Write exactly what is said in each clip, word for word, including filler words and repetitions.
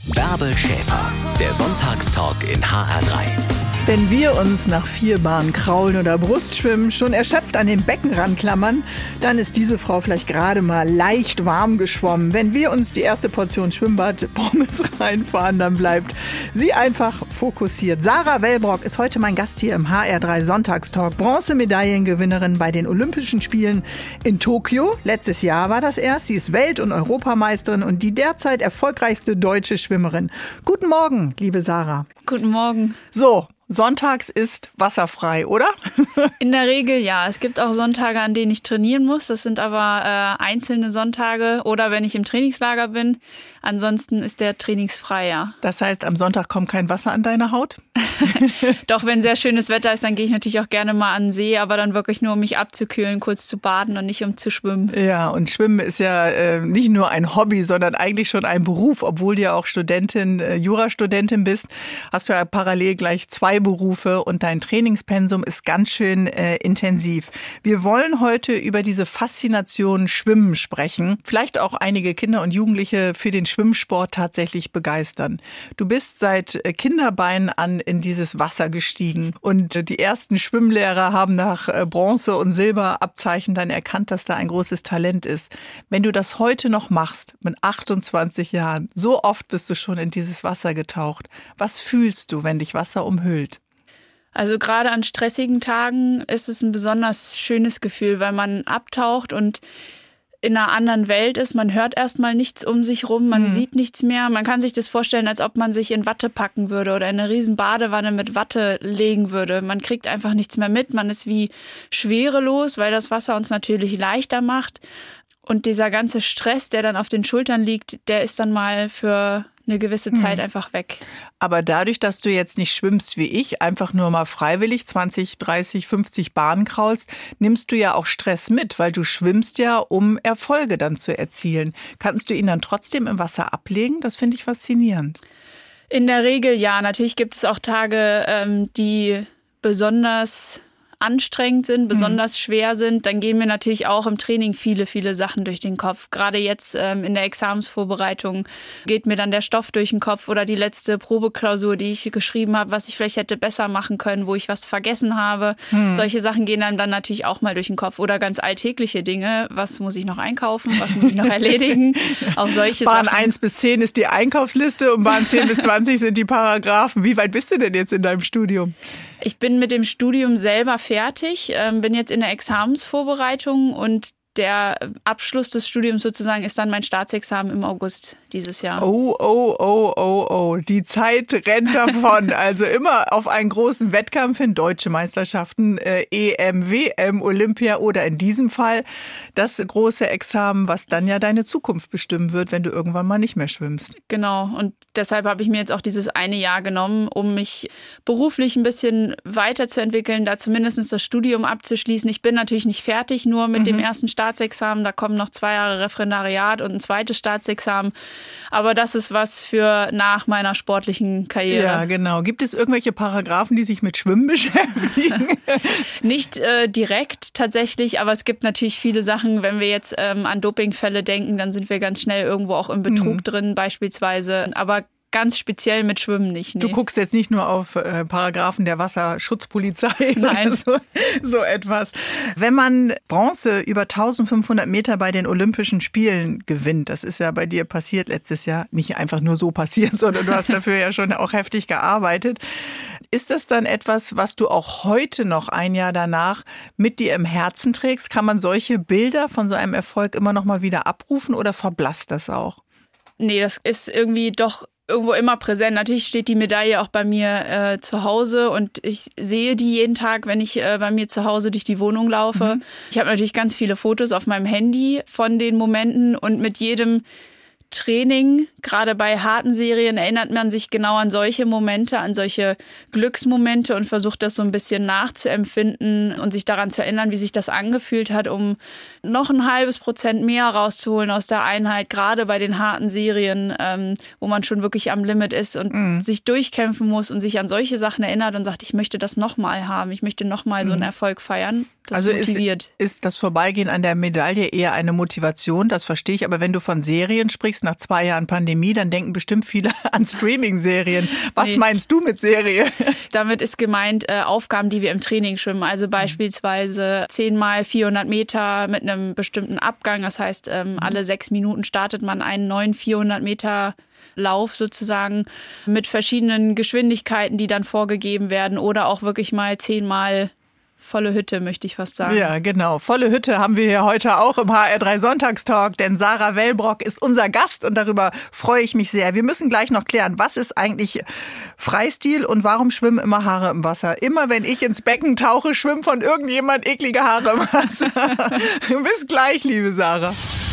Bärbel Schäfer, der Sonntagstalk in H R drei. Wenn wir uns nach Vierbahn, Kraulen oder Brustschwimmen schon erschöpft an den Beckenrand klammern, dann ist diese Frau vielleicht gerade mal leicht warm geschwommen. Wenn wir uns die erste Portion Schwimmbad-Pommes reinfahren, dann bleibt sie einfach fokussiert. Sarah Wellbrock ist heute mein Gast hier im H R drei Sonntagstalk. Bronzemedaillengewinnerin bei den Olympischen Spielen in Tokio. Letztes Jahr war das erst. Sie ist Welt- und Europameisterin und die derzeit erfolgreichste deutsche Schwimmerin. Guten Morgen, liebe Sarah. Guten Morgen. So. Sonntags ist wasserfrei, oder? In der Regel ja. Es gibt auch Sonntage, an denen ich trainieren muss. Das sind aber äh, einzelne Sonntage oder wenn ich im Trainingslager bin. Ansonsten ist der trainingsfrei, ja. Das heißt, am Sonntag kommt kein Wasser an deine Haut? Doch, wenn sehr schönes Wetter ist, dann gehe ich natürlich auch gerne mal an den See, aber dann wirklich nur, um mich abzukühlen, kurz zu baden und nicht um zu schwimmen. Ja, und Schwimmen ist ja äh, nicht nur ein Hobby, sondern eigentlich schon ein Beruf. Obwohl du ja auch Studentin, äh, Jurastudentin bist, hast du ja parallel gleich zwei Berufe und dein Trainingspensum ist ganz schön äh, intensiv. Wir wollen heute über diese Faszination Schwimmen sprechen. Vielleicht auch einige Kinder und Jugendliche für den Schwimmsport tatsächlich begeistern. Du bist seit Kinderbeinen an in dieses Wasser gestiegen und die ersten Schwimmlehrer haben nach Bronze- und Silberabzeichen dann erkannt, dass da ein großes Talent ist. Wenn du das heute noch machst, mit achtundzwanzig Jahren, so oft bist du schon in dieses Wasser getaucht. Was fühlst du, wenn dich Wasser umhüllt? Also gerade an stressigen Tagen ist es ein besonders schönes Gefühl, weil man abtaucht und in einer anderen Welt ist. Man hört erstmal nichts um sich rum, man mhm. sieht nichts mehr. Man kann sich das vorstellen, als ob man sich in Watte packen würde oder in eine riesen Badewanne mit Watte legen würde. Man kriegt einfach nichts mehr mit. Man ist wie schwerelos, weil das Wasser uns natürlich leichter macht. Und dieser ganze Stress, der dann auf den Schultern liegt, der ist dann mal für eine gewisse Zeit hm. einfach weg. Aber dadurch, dass du jetzt nicht schwimmst wie ich, einfach nur mal freiwillig zwanzig, dreißig, fünfzig Bahnen kraulst, nimmst du ja auch Stress mit, weil du schwimmst ja, um Erfolge dann zu erzielen. Kannst du ihn dann trotzdem im Wasser ablegen? Das finde ich faszinierend. In der Regel ja. Natürlich gibt es auch Tage, ähm, die besonders anstrengend sind, besonders mhm. schwer sind, dann gehen mir natürlich auch im Training viele, viele Sachen durch den Kopf. Gerade jetzt ähm, in der Examensvorbereitung geht mir dann der Stoff durch den Kopf oder die letzte Probeklausur, die ich geschrieben habe, was ich vielleicht hätte besser machen können, wo ich was vergessen habe. Mhm. Solche Sachen gehen einem dann natürlich auch mal durch den Kopf. Oder ganz alltägliche Dinge. Was muss ich noch einkaufen? Was muss ich noch erledigen? Auch solche Bahn Sachen. eins bis zehn ist die Einkaufsliste und Bahn zehn bis zwanzig sind die Paragraphen. Wie weit bist du denn jetzt in deinem Studium? Ich bin mit dem Studium selber fertig, bin jetzt in der Examensvorbereitung und der Abschluss des Studiums sozusagen ist dann mein Staatsexamen im August dieses Jahr. Oh, oh, oh, oh, oh. Die Zeit rennt davon. Also immer auf einen großen Wettkampf hin, deutsche Meisterschaften, äh, E M, W M, Olympia oder in diesem Fall das große Examen, was dann ja deine Zukunft bestimmen wird, wenn du irgendwann mal nicht mehr schwimmst. Genau. Und deshalb habe ich mir jetzt auch dieses eine Jahr genommen, um mich beruflich ein bisschen weiterzuentwickeln, da zumindest das Studium abzuschließen. Ich bin natürlich nicht fertig, nur mit mhm. dem ersten Staatsexamen. Da kommen noch zwei Jahre Referendariat und ein zweites Staatsexamen. Aber das ist was für nach meiner sportlichen Karriere. Ja, genau. Gibt es irgendwelche Paragraphen, die sich mit Schwimmen beschäftigen? Nicht äh, direkt tatsächlich, aber es gibt natürlich viele Sachen. Wenn wir jetzt ähm, an Dopingfälle denken, dann sind wir ganz schnell irgendwo auch im Betrug mhm. drin beispielsweise. Aber ganz speziell mit Schwimmen nicht. Nee. Du guckst jetzt nicht nur auf äh, Paragraphen der Wasserschutzpolizei Nein. oder so, so etwas. Wenn man Bronze über eintausendfünfhundert Meter bei den Olympischen Spielen gewinnt, das ist ja bei dir passiert letztes Jahr, nicht einfach nur so passiert, sondern du hast dafür ja schon auch heftig gearbeitet. Ist das dann etwas, was du auch heute noch ein Jahr danach mit dir im Herzen trägst? Kann man solche Bilder von so einem Erfolg immer noch mal wieder abrufen oder verblasst das auch? Nee, das ist irgendwie doch irgendwo immer präsent. Natürlich steht die Medaille auch bei mir äh, zu Hause und ich sehe die jeden Tag, wenn ich äh, bei mir zu Hause durch die Wohnung laufe. Mhm. Ich habe natürlich ganz viele Fotos auf meinem Handy von den Momenten und mit jedem Training, gerade bei harten Serien, erinnert man sich genau an solche Momente, an solche Glücksmomente und versucht das so ein bisschen nachzuempfinden und sich daran zu erinnern, wie sich das angefühlt hat, um noch ein halbes Prozent mehr rauszuholen aus der Einheit, gerade bei den harten Serien, ähm, wo man schon wirklich am Limit ist und mhm. sich durchkämpfen muss und sich an solche Sachen erinnert und sagt, ich möchte das nochmal haben, ich möchte nochmal so einen Erfolg feiern. Das also motiviert. Ist, ist das Vorbeigehen an der Medaille eher eine Motivation, das verstehe ich. Aber wenn du von Serien sprichst, nach zwei Jahren Pandemie, dann denken bestimmt viele an Streaming-Serien. Was nee. meinst du mit Serie? Damit ist gemeint äh, Aufgaben, die wir im Training schwimmen. Also beispielsweise zehn mal vierhundert Meter mit einem bestimmten Abgang. Das heißt, ähm, mhm. alle sechs Minuten startet man einen neuen vierhundert Meter Lauf sozusagen mit verschiedenen Geschwindigkeiten, die dann vorgegeben werden. Oder auch wirklich mal zehnmal volle Hütte, möchte ich fast sagen. Ja, genau. Volle Hütte haben wir hier heute auch im H R drei Sonntagstalk, denn Sarah Wellbrock ist unser Gast und darüber freue ich mich sehr. Wir müssen gleich noch klären, was ist eigentlich Freistil und warum schwimmen immer Haare im Wasser? Immer wenn ich ins Becken tauche, schwimmen von irgendjemand eklige Haare im Wasser. Bis gleich, liebe Sarah.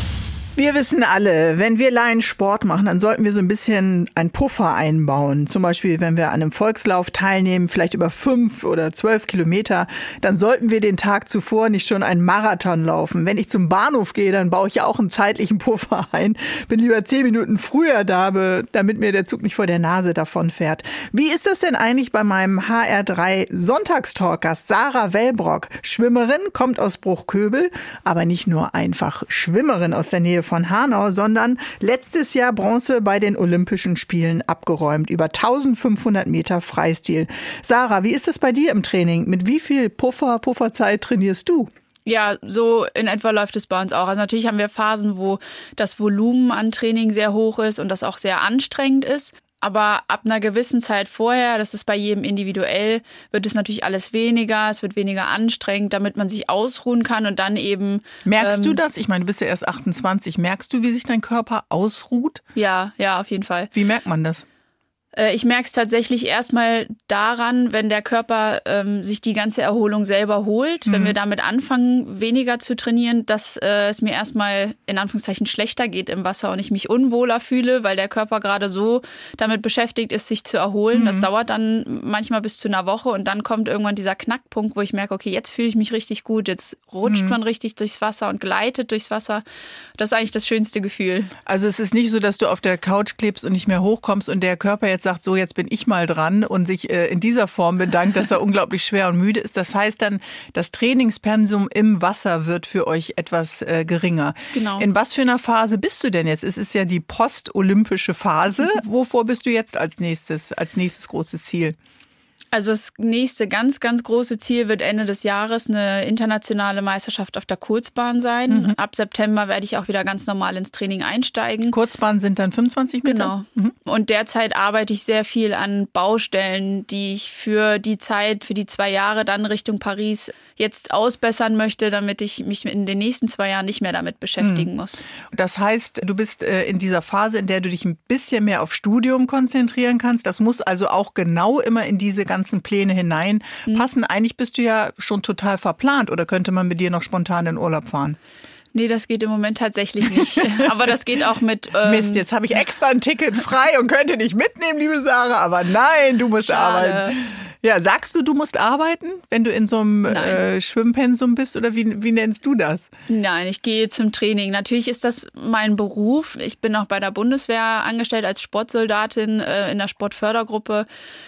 Wir wissen alle, wenn wir Laien Sport machen, dann sollten wir so ein bisschen einen Puffer einbauen. Zum Beispiel, wenn wir an einem Volkslauf teilnehmen, vielleicht über fünf oder zwölf Kilometer, dann sollten wir den Tag zuvor nicht schon einen Marathon laufen. Wenn ich zum Bahnhof gehe, dann baue ich ja auch einen zeitlichen Puffer ein. Bin lieber zehn Minuten früher da, damit mir der Zug nicht vor der Nase davonfährt. Wie ist das denn eigentlich bei meinem H R drei Sonntagstalkgast Sarah Wellbrock? Schwimmerin, kommt aus Bruchköbel, aber nicht nur einfach Schwimmerin aus der Nähe von Hanau, sondern letztes Jahr Bronze bei den Olympischen Spielen abgeräumt, über eintausendfünfhundert Meter Freistil. Sarah, wie ist das bei dir im Training? Mit wie viel Puffer, Pufferzeit trainierst du? Ja, so in etwa läuft es bei uns auch. Also natürlich haben wir Phasen, wo das Volumen an Training sehr hoch ist und das auch sehr anstrengend ist. Aber ab einer gewissen Zeit vorher, das ist bei jedem individuell, wird es natürlich alles weniger, es wird weniger anstrengend, damit man sich ausruhen kann und dann eben... Merkst ähm, du das? Ich meine, du bist ja erst achtundzwanzig. Merkst du, wie sich dein Körper ausruht? Ja, ja, auf jeden Fall. Wie merkt man das? Ich merke es tatsächlich erstmal daran, wenn der Körper ähm, sich die ganze Erholung selber holt, mhm. wenn wir damit anfangen, weniger zu trainieren, dass äh, es mir erstmal in Anführungszeichen schlechter geht im Wasser und ich mich unwohler fühle, weil der Körper gerade so damit beschäftigt ist, sich zu erholen. Mhm. Das dauert dann manchmal bis zu einer Woche und dann kommt irgendwann dieser Knackpunkt, wo ich merke, okay, jetzt fühle ich mich richtig gut, jetzt rutscht mhm. man richtig durchs Wasser und gleitet durchs Wasser. Das ist eigentlich das schönste Gefühl. Also es ist nicht so, dass du auf der Couch klebst und nicht mehr hochkommst und der Körper jetzt sagt, so jetzt bin ich mal dran und sich äh, in dieser Form bedankt, dass er unglaublich schwer und müde ist. Das heißt dann, das Trainingspensum im Wasser wird für euch etwas äh, geringer. Genau. In was für einer Phase bist du denn jetzt? Es ist ja die post-olympische Phase. Wovor bist du jetzt als nächstes, als nächstes großes Ziel? Also das nächste ganz, ganz große Ziel wird Ende des Jahres eine internationale Meisterschaft auf der Kurzbahn sein. Mhm. Ab September werde ich auch wieder ganz normal ins Training einsteigen. Kurzbahn sind dann fünfundzwanzig Meter? Genau. Mhm. Und derzeit arbeite ich sehr viel an Baustellen, die ich für die Zeit, für die zwei Jahre dann Richtung Paris jetzt ausbessern möchte, damit ich mich in den nächsten zwei Jahren nicht mehr damit beschäftigen mhm. muss. Das heißt, du bist in dieser Phase, in der du dich ein bisschen mehr auf Studium konzentrieren kannst. Das muss also auch genau immer in diese ganzen Pläne hineinpassen. Mhm. Eigentlich bist du ja schon total verplant oder könnte man mit dir noch spontan in Urlaub fahren? Nee, das geht im Moment tatsächlich nicht. Aber das geht auch mit... Ähm Mist, jetzt habe ich extra ein Ticket frei und könnte dich mitnehmen, liebe Sarah. Aber nein, du musst Schade. arbeiten. Ja, sagst du, du musst arbeiten, wenn du in so einem äh, Schwimmpensum bist? Oder wie, wie nennst du das? Nein, ich gehe zum Training. Natürlich ist das mein Beruf. Ich bin auch bei der Bundeswehr angestellt als Sportsoldatin äh, in der Sportfördergruppe.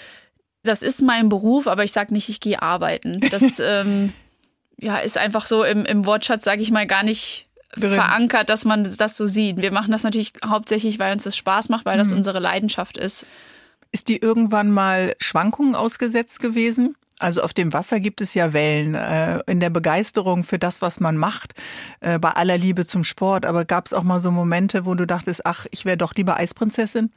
Das ist mein Beruf, aber ich sage nicht, ich gehe arbeiten. Das ähm, ja, ist einfach so im, im Wortschatz, sage ich mal, gar nicht drin verankert, dass man das so sieht. Wir machen das natürlich hauptsächlich, weil uns das Spaß macht, weil das mhm. unsere Leidenschaft ist. Ist die irgendwann mal Schwankungen ausgesetzt gewesen? Also auf dem Wasser gibt es ja Wellen, äh, in der Begeisterung für das, was man macht, äh, bei aller Liebe zum Sport. Aber gab es auch mal so Momente, wo du dachtest, ach, ich wäre doch lieber Eisprinzessin?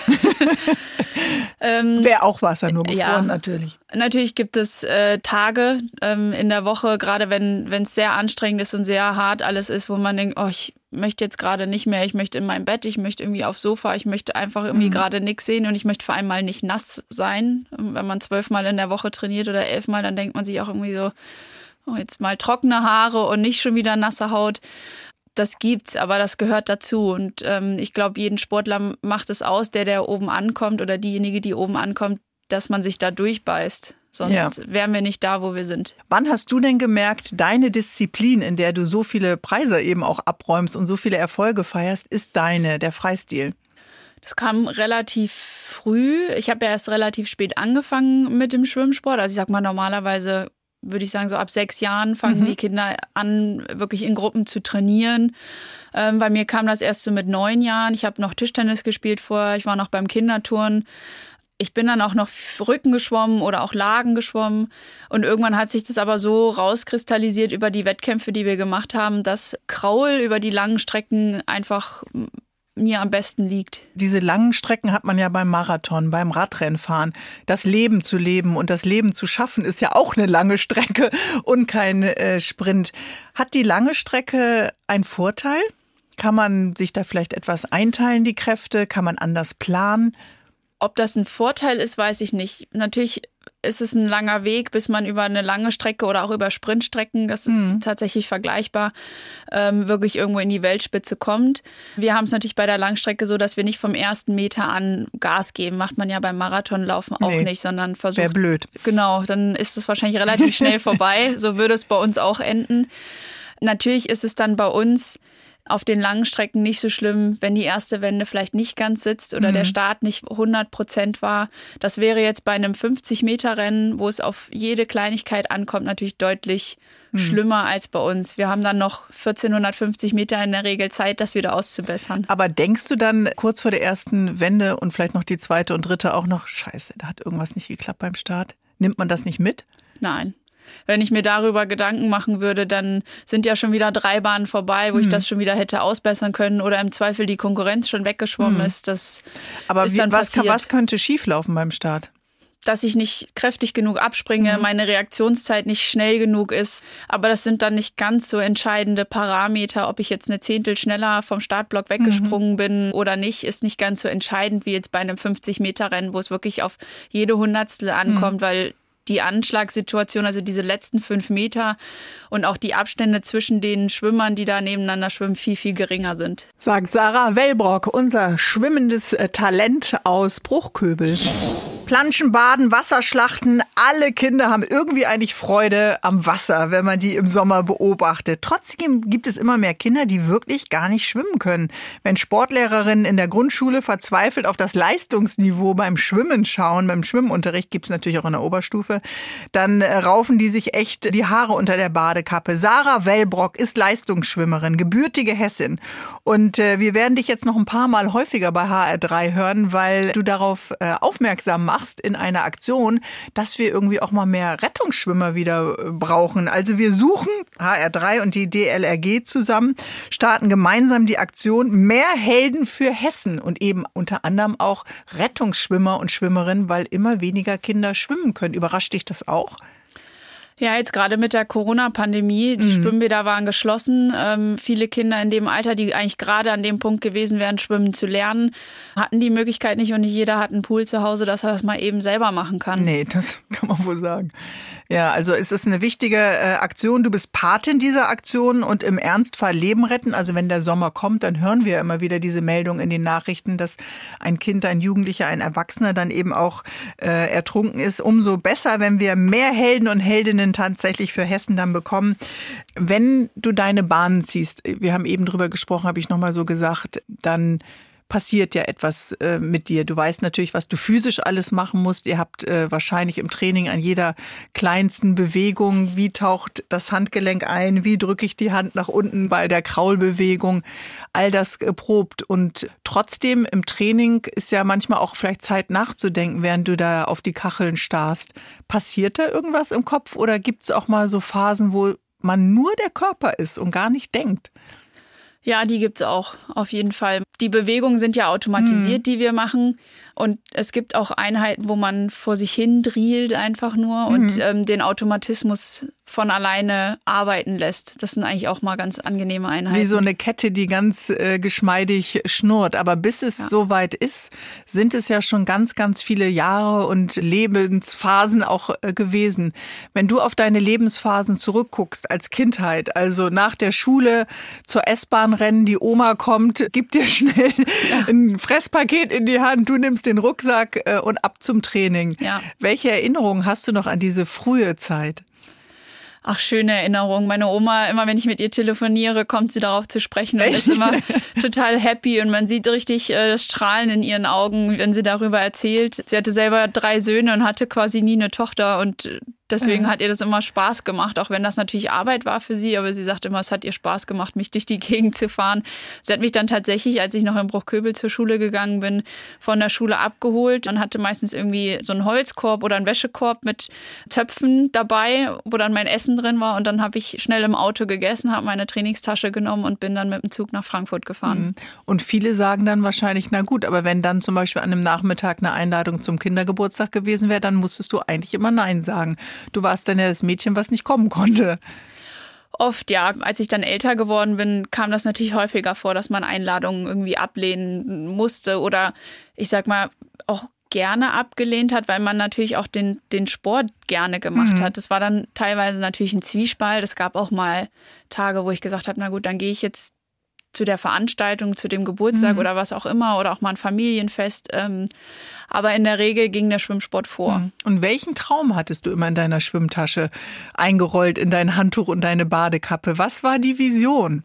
ähm, wäre auch Wasser, nur gefroren ja, natürlich. Natürlich gibt es äh, Tage ähm, in der Woche, gerade wenn wenn es sehr anstrengend ist und sehr hart alles ist, wo man denkt, oh, ich möchte jetzt gerade nicht mehr, ich möchte in mein Bett, ich möchte irgendwie aufs Sofa, ich möchte einfach irgendwie mhm. gerade nichts sehen und ich möchte vor allem mal nicht nass sein. Wenn man zwölfmal in der Woche trainiert oder elfmal, dann denkt man sich auch irgendwie so, oh, jetzt mal trockene Haare und nicht schon wieder nasse Haut. Das gibt's, aber das gehört dazu und ähm, ich glaube, jeden Sportler macht es aus, der, der oben ankommt oder diejenige, die oben ankommt, dass man sich da durchbeißt. Sonst ja. wären wir nicht da, wo wir sind. Wann hast du denn gemerkt, deine Disziplin, in der du so viele Preise eben auch abräumst und so viele Erfolge feierst, ist deine, der Freistil? Das kam relativ früh. Ich habe ja erst relativ spät angefangen mit dem Schwimmsport. Also ich sag mal, normalerweise würde ich sagen, so ab sechs Jahren fangen mhm. die Kinder an, wirklich in Gruppen zu trainieren. Ähm, bei mir kam das erst so mit neun Jahren. Ich habe noch Tischtennis gespielt vorher, ich war noch beim Kinderturnen. Ich bin dann auch noch Rücken geschwommen oder auch Lagen geschwommen. Und irgendwann hat sich das aber so rauskristallisiert über die Wettkämpfe, die wir gemacht haben, dass Kraul über die langen Strecken einfach mir am besten liegt. Diese langen Strecken hat man ja beim Marathon, beim Radrennfahren. Das Leben zu leben und das Leben zu schaffen ist ja auch eine lange Strecke und kein äh, Sprint. Hat die lange Strecke einen Vorteil? Kann man sich da vielleicht etwas einteilen, die Kräfte? Kann man anders planen? Ob das ein Vorteil ist, weiß ich nicht. Natürlich ist es ein langer Weg, bis man über eine lange Strecke oder auch über Sprintstrecken, das ist mhm. tatsächlich vergleichbar, ähm, wirklich irgendwo in die Weltspitze kommt. Wir haben es natürlich bei der Langstrecke so, dass wir nicht vom ersten Meter an Gas geben. Macht man ja beim Marathonlaufen auch nee, nicht, sondern versucht... Wäre blöd. Genau, dann ist es wahrscheinlich relativ schnell vorbei. So würde es bei uns auch enden. Natürlich ist es dann bei uns auf den langen Strecken nicht so schlimm, wenn die erste Wende vielleicht nicht ganz sitzt oder mhm. der Start nicht hundert Prozent war. Das wäre jetzt bei einem fünfzig-Meter-Rennen, wo es auf jede Kleinigkeit ankommt, natürlich deutlich mhm. schlimmer als bei uns. Wir haben dann noch vierzehnhundertfünfzig Meter in der Regel Zeit, das wieder auszubessern. Aber denkst du dann kurz vor der ersten Wende und vielleicht noch die zweite und dritte auch noch, scheiße, da hat irgendwas nicht geklappt beim Start? Nimmt man das nicht mit? Nein. Wenn ich mir darüber Gedanken machen würde, dann sind ja schon wieder drei Bahnen vorbei, wo hm. ich das schon wieder hätte ausbessern können oder im Zweifel die Konkurrenz schon weggeschwommen hm. ist. Das Aber ist wie, dann was, passiert. was könnte schieflaufen beim Start? Dass ich nicht kräftig genug abspringe, mhm. meine Reaktionszeit nicht schnell genug ist. Aber das sind dann nicht ganz so entscheidende Parameter. Ob ich jetzt eine Zehntel schneller vom Startblock weggesprungen mhm. bin oder nicht, ist nicht ganz so entscheidend wie jetzt bei einem fünfzig-Meter-Rennen, wo es wirklich auf jede Hundertstel ankommt, mhm. weil die Anschlagssituation, also diese letzten fünf Meter und auch die Abstände zwischen den Schwimmern, die da nebeneinander schwimmen, viel, viel geringer sind. Sagt Sarah Wellbrock, unser schwimmendes Talent aus Bruchköbel. Planschen, Baden, Wasserschlachten, alle Kinder haben irgendwie eigentlich Freude am Wasser, wenn man die im Sommer beobachtet. Trotzdem gibt es immer mehr Kinder, die wirklich gar nicht schwimmen können. Wenn Sportlehrerinnen in der Grundschule verzweifelt auf das Leistungsniveau beim Schwimmen schauen, beim Schwimmunterricht gibt es natürlich auch in der Oberstufe, dann raufen die sich echt die Haare unter der Badekappe. Sarah Wellbrock ist Leistungsschwimmerin, gebürtige Hessin. Und äh, wir werden dich jetzt noch ein paar Mal häufiger bei H R drei hören, weil du darauf äh, aufmerksam machst, machst in einer Aktion, dass wir irgendwie auch mal mehr Rettungsschwimmer wieder brauchen. Also wir suchen, H R drei und die D L R G zusammen, starten gemeinsam die Aktion Mehr Helden für Hessen und eben unter anderem auch Rettungsschwimmer und Schwimmerinnen, weil immer weniger Kinder schwimmen können. Überrascht dich das auch? Ja, jetzt gerade mit der Corona-Pandemie, die mhm. Schwimmbäder waren geschlossen. Ähm, viele Kinder in dem Alter, die eigentlich gerade an dem Punkt gewesen wären, schwimmen zu lernen, hatten die Möglichkeit nicht und nicht jeder hat einen Pool zu Hause, dass er das mal eben selber machen kann. Nee, das kann man wohl sagen. Ja, also es ist eine wichtige äh, Aktion. Du bist Patin dieser Aktion und im Ernstfall Leben retten. Also wenn der Sommer kommt, dann hören wir immer wieder diese Meldung in den Nachrichten, dass ein Kind, ein Jugendlicher, ein Erwachsener dann eben auch äh, ertrunken ist. Umso besser, wenn wir mehr Helden und Heldinnen tatsächlich für Hessen dann bekommen. Wenn du deine Bahnen ziehst, wir haben eben drüber gesprochen, habe ich nochmal so gesagt, dann passiert ja etwas äh, mit dir. Du weißt natürlich, was du physisch alles machen musst. Ihr habt äh, wahrscheinlich im Training an jeder kleinsten Bewegung, wie taucht das Handgelenk ein, wie drücke ich die Hand nach unten bei der Kraulbewegung, all das geprobt. Und trotzdem im Training ist ja manchmal auch vielleicht Zeit nachzudenken, während du da auf die Kacheln starrst. Passiert da irgendwas im Kopf oder gibt es auch mal so Phasen, wo man nur der Körper ist und gar nicht denkt? Ja, die gibt's auch, auf jeden Fall. Die Bewegungen sind ja automatisiert, mhm. die wir machen. Und es gibt auch Einheiten, wo man vor sich hin drillt einfach nur mhm. und ähm, den Automatismus von alleine arbeiten lässt. Das sind eigentlich auch mal ganz angenehme Einheiten. Wie so eine Kette, die ganz äh, geschmeidig schnurrt. Aber bis es ja. soweit ist, sind es ja schon ganz, ganz viele Jahre und Lebensphasen auch äh, gewesen. Wenn du auf deine Lebensphasen zurückguckst als Kindheit, also nach der Schule zur S-Bahn rennen, die Oma kommt, gibt dir schnell ja. ein Fresspaket in die Hand, du nimmst den Rucksack äh, und ab zum Training. Ja. Welche Erinnerungen hast du noch an diese frühe Zeit? Ach, schöne Erinnerung. Meine Oma, immer wenn ich mit ihr telefoniere, kommt sie darauf zu sprechen und ist immer total happy und man sieht richtig äh, das Strahlen in ihren Augen, wenn sie darüber erzählt. Sie hatte selber drei Söhne und hatte quasi nie eine Tochter und Deswegen Ja. hat ihr das immer Spaß gemacht, auch wenn das natürlich Arbeit war für sie. Aber sie sagt immer, es hat ihr Spaß gemacht, mich durch die Gegend zu fahren. Sie hat mich dann tatsächlich, als ich noch in Bruchköbel zur Schule gegangen bin, von der Schule abgeholt und hatte meistens irgendwie so einen Holzkorb oder einen Wäschekorb mit Töpfen dabei, wo dann mein Essen drin war. Und dann habe ich schnell im Auto gegessen, habe meine Trainingstasche genommen und bin dann mit dem Zug nach Frankfurt gefahren. Und viele sagen dann wahrscheinlich, na gut, aber wenn dann zum Beispiel an einem Nachmittag eine Einladung zum Kindergeburtstag gewesen wäre, dann musstest du eigentlich immer Nein sagen. Du warst dann ja das Mädchen, was nicht kommen konnte. Oft, ja. Als ich dann älter geworden bin, kam das natürlich häufiger vor, dass man Einladungen irgendwie ablehnen musste oder ich sag mal auch gerne abgelehnt hat, weil man natürlich auch den, den Sport gerne gemacht mhm. hat. Das war dann teilweise natürlich ein Zwiespalt. Es gab auch mal Tage, wo ich gesagt habe, na gut, dann gehe ich jetzt zu der Veranstaltung, zu dem Geburtstag mhm. oder was auch immer oder auch mal ein Familienfest. Ähm, aber in der Regel ging der Schwimmsport vor. Mhm. Und welchen Traum hattest du immer in deiner Schwimmtasche eingerollt, in dein Handtuch und deine Badekappe? Was war die Vision?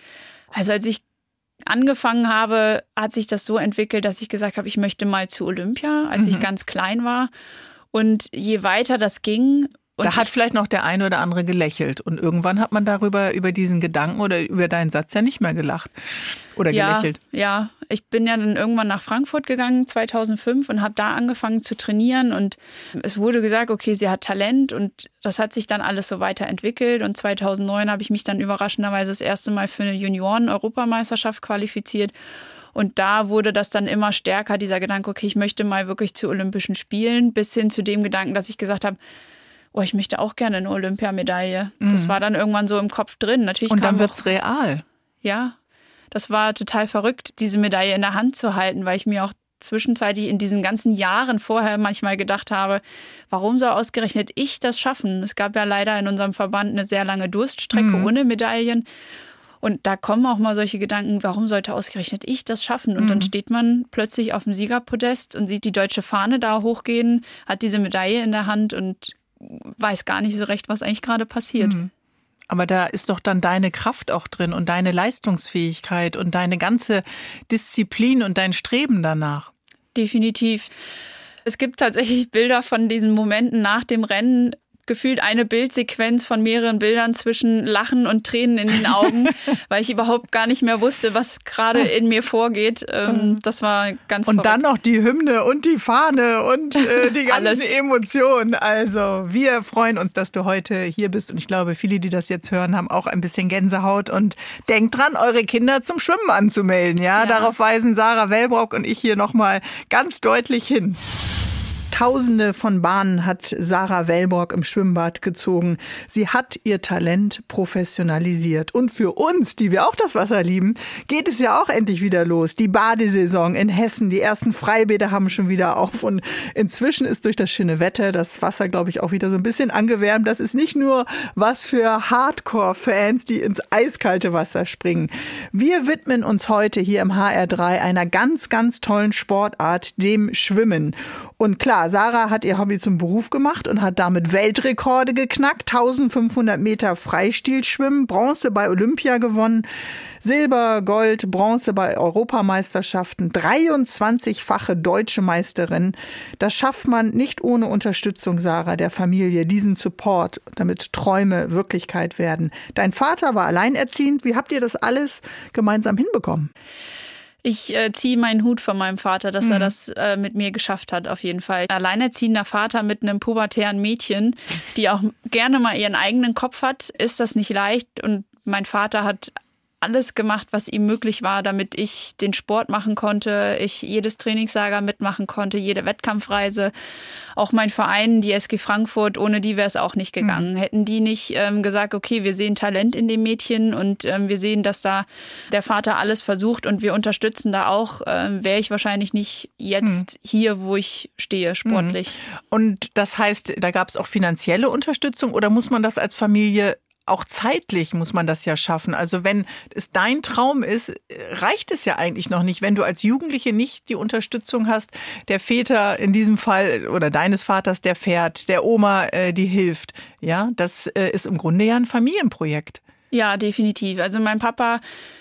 Also als ich angefangen habe, hat sich das so entwickelt, dass ich gesagt habe, ich möchte mal zu Olympia, als mhm. ich ganz klein war. Und je weiter das ging, und da hat vielleicht noch der eine oder andere gelächelt. Und irgendwann hat man darüber, über diesen Gedanken oder über deinen Satz ja nicht mehr gelacht oder ja, gelächelt. Ja, ich bin ja dann irgendwann nach Frankfurt gegangen, zweitausendfünf, und habe da angefangen zu trainieren. Und es wurde gesagt, okay, sie hat Talent. Und das hat sich dann alles so weiterentwickelt. Und zweitausendneun habe ich mich dann überraschenderweise das erste Mal für eine Junioren-Europameisterschaft qualifiziert. Und da wurde das dann immer stärker, dieser Gedanke, okay, ich möchte mal wirklich zu Olympischen Spielen, bis hin zu dem Gedanken, dass ich gesagt habe, oh, ich möchte auch gerne eine Olympiamedaille. Mhm. Das war dann irgendwann so im Kopf drin. Natürlich und dann kam wird's auch, real. Ja, das war total verrückt, diese Medaille in der Hand zu halten, weil ich mir auch zwischenzeitlich in diesen ganzen Jahren vorher manchmal gedacht habe, warum soll ausgerechnet ich das schaffen? Es gab ja leider in unserem Verband eine sehr lange Durststrecke mhm. ohne Medaillen. Und da kommen auch mal solche Gedanken, warum sollte ausgerechnet ich das schaffen? Und mhm. dann steht man plötzlich auf dem Siegerpodest und sieht die deutsche Fahne da hochgehen, hat diese Medaille in der Hand und weiß gar nicht so recht, was eigentlich gerade passiert. Mhm. Aber da ist doch dann deine Kraft auch drin und deine Leistungsfähigkeit und deine ganze Disziplin und dein Streben danach. Definitiv. Es gibt tatsächlich Bilder von diesen Momenten nach dem Rennen, gefühlt eine Bildsequenz von mehreren Bildern zwischen Lachen und Tränen in den Augen, weil ich überhaupt gar nicht mehr wusste, was gerade in mir vorgeht. Ähm, das war ganz Und verrückt. dann noch die Hymne und die Fahne und äh, die ganzen Alles. Emotionen. Also wir freuen uns, dass du heute hier bist. Und ich glaube, viele, die das jetzt hören, haben auch ein bisschen Gänsehaut. Und denkt dran, eure Kinder zum Schwimmen anzumelden. Ja, Ja. Darauf weisen Sarah Wellbrock und ich hier nochmal ganz deutlich hin. Tausende von Bahnen hat Sarah Wellbrock im Schwimmbad gezogen. Sie hat ihr Talent professionalisiert. Und für uns, die wir auch das Wasser lieben, geht es ja auch endlich wieder los. Die Badesaison in Hessen, die ersten Freibäder haben schon wieder auf. Und inzwischen ist durch das schöne Wetter das Wasser, glaube ich, auch wieder so ein bisschen angewärmt. Das ist nicht nur was für Hardcore-Fans, die ins eiskalte Wasser springen. Wir widmen uns heute hier im H R drei einer ganz, ganz tollen Sportart, dem Schwimmen. Und klar, Sarah hat ihr Hobby zum Beruf gemacht und hat damit Weltrekorde geknackt. eintausendfünfhundert Meter Freistilschwimmen, Bronze bei Olympia gewonnen, Silber, Gold, Bronze bei Europameisterschaften, dreiundzwanzigfache deutsche Meisterin. Das schafft man nicht ohne Unterstützung, Sarah, der Familie, diesen Support, damit Träume Wirklichkeit werden. Dein Vater war alleinerziehend. Wie habt ihr das alles gemeinsam hinbekommen? Ich äh, ziehe meinen Hut von meinem Vater, dass mhm. er das äh, mit mir geschafft hat, auf jeden Fall. Ein alleinerziehender Vater mit einem pubertären Mädchen, die auch gerne mal ihren eigenen Kopf hat, ist das nicht leicht. Und mein Vater hat alles gemacht, was ihm möglich war, damit ich den Sport machen konnte, ich jedes Trainingslager mitmachen konnte, jede Wettkampfreise. Auch mein Verein, die S G Frankfurt, ohne die wäre es auch nicht gegangen. Mhm. Hätten die nicht ähm, gesagt, okay, wir sehen Talent in dem Mädchen und ähm, wir sehen, dass da der Vater alles versucht und wir unterstützen da auch, ähm, wäre ich wahrscheinlich nicht jetzt mhm. hier, wo ich stehe, sportlich. Mhm. Und das heißt, da gab es auch finanzielle Unterstützung oder muss man das als Familie auch zeitlich muss man das ja schaffen. Also wenn es dein Traum ist, reicht es ja eigentlich noch nicht, wenn du als Jugendliche nicht die Unterstützung hast, der Väter in diesem Fall oder deines Vaters, der fährt, der Oma, äh, die hilft. Ja, das äh, ist im Grunde ja ein Familienprojekt. Ja, definitiv. Also mein Papa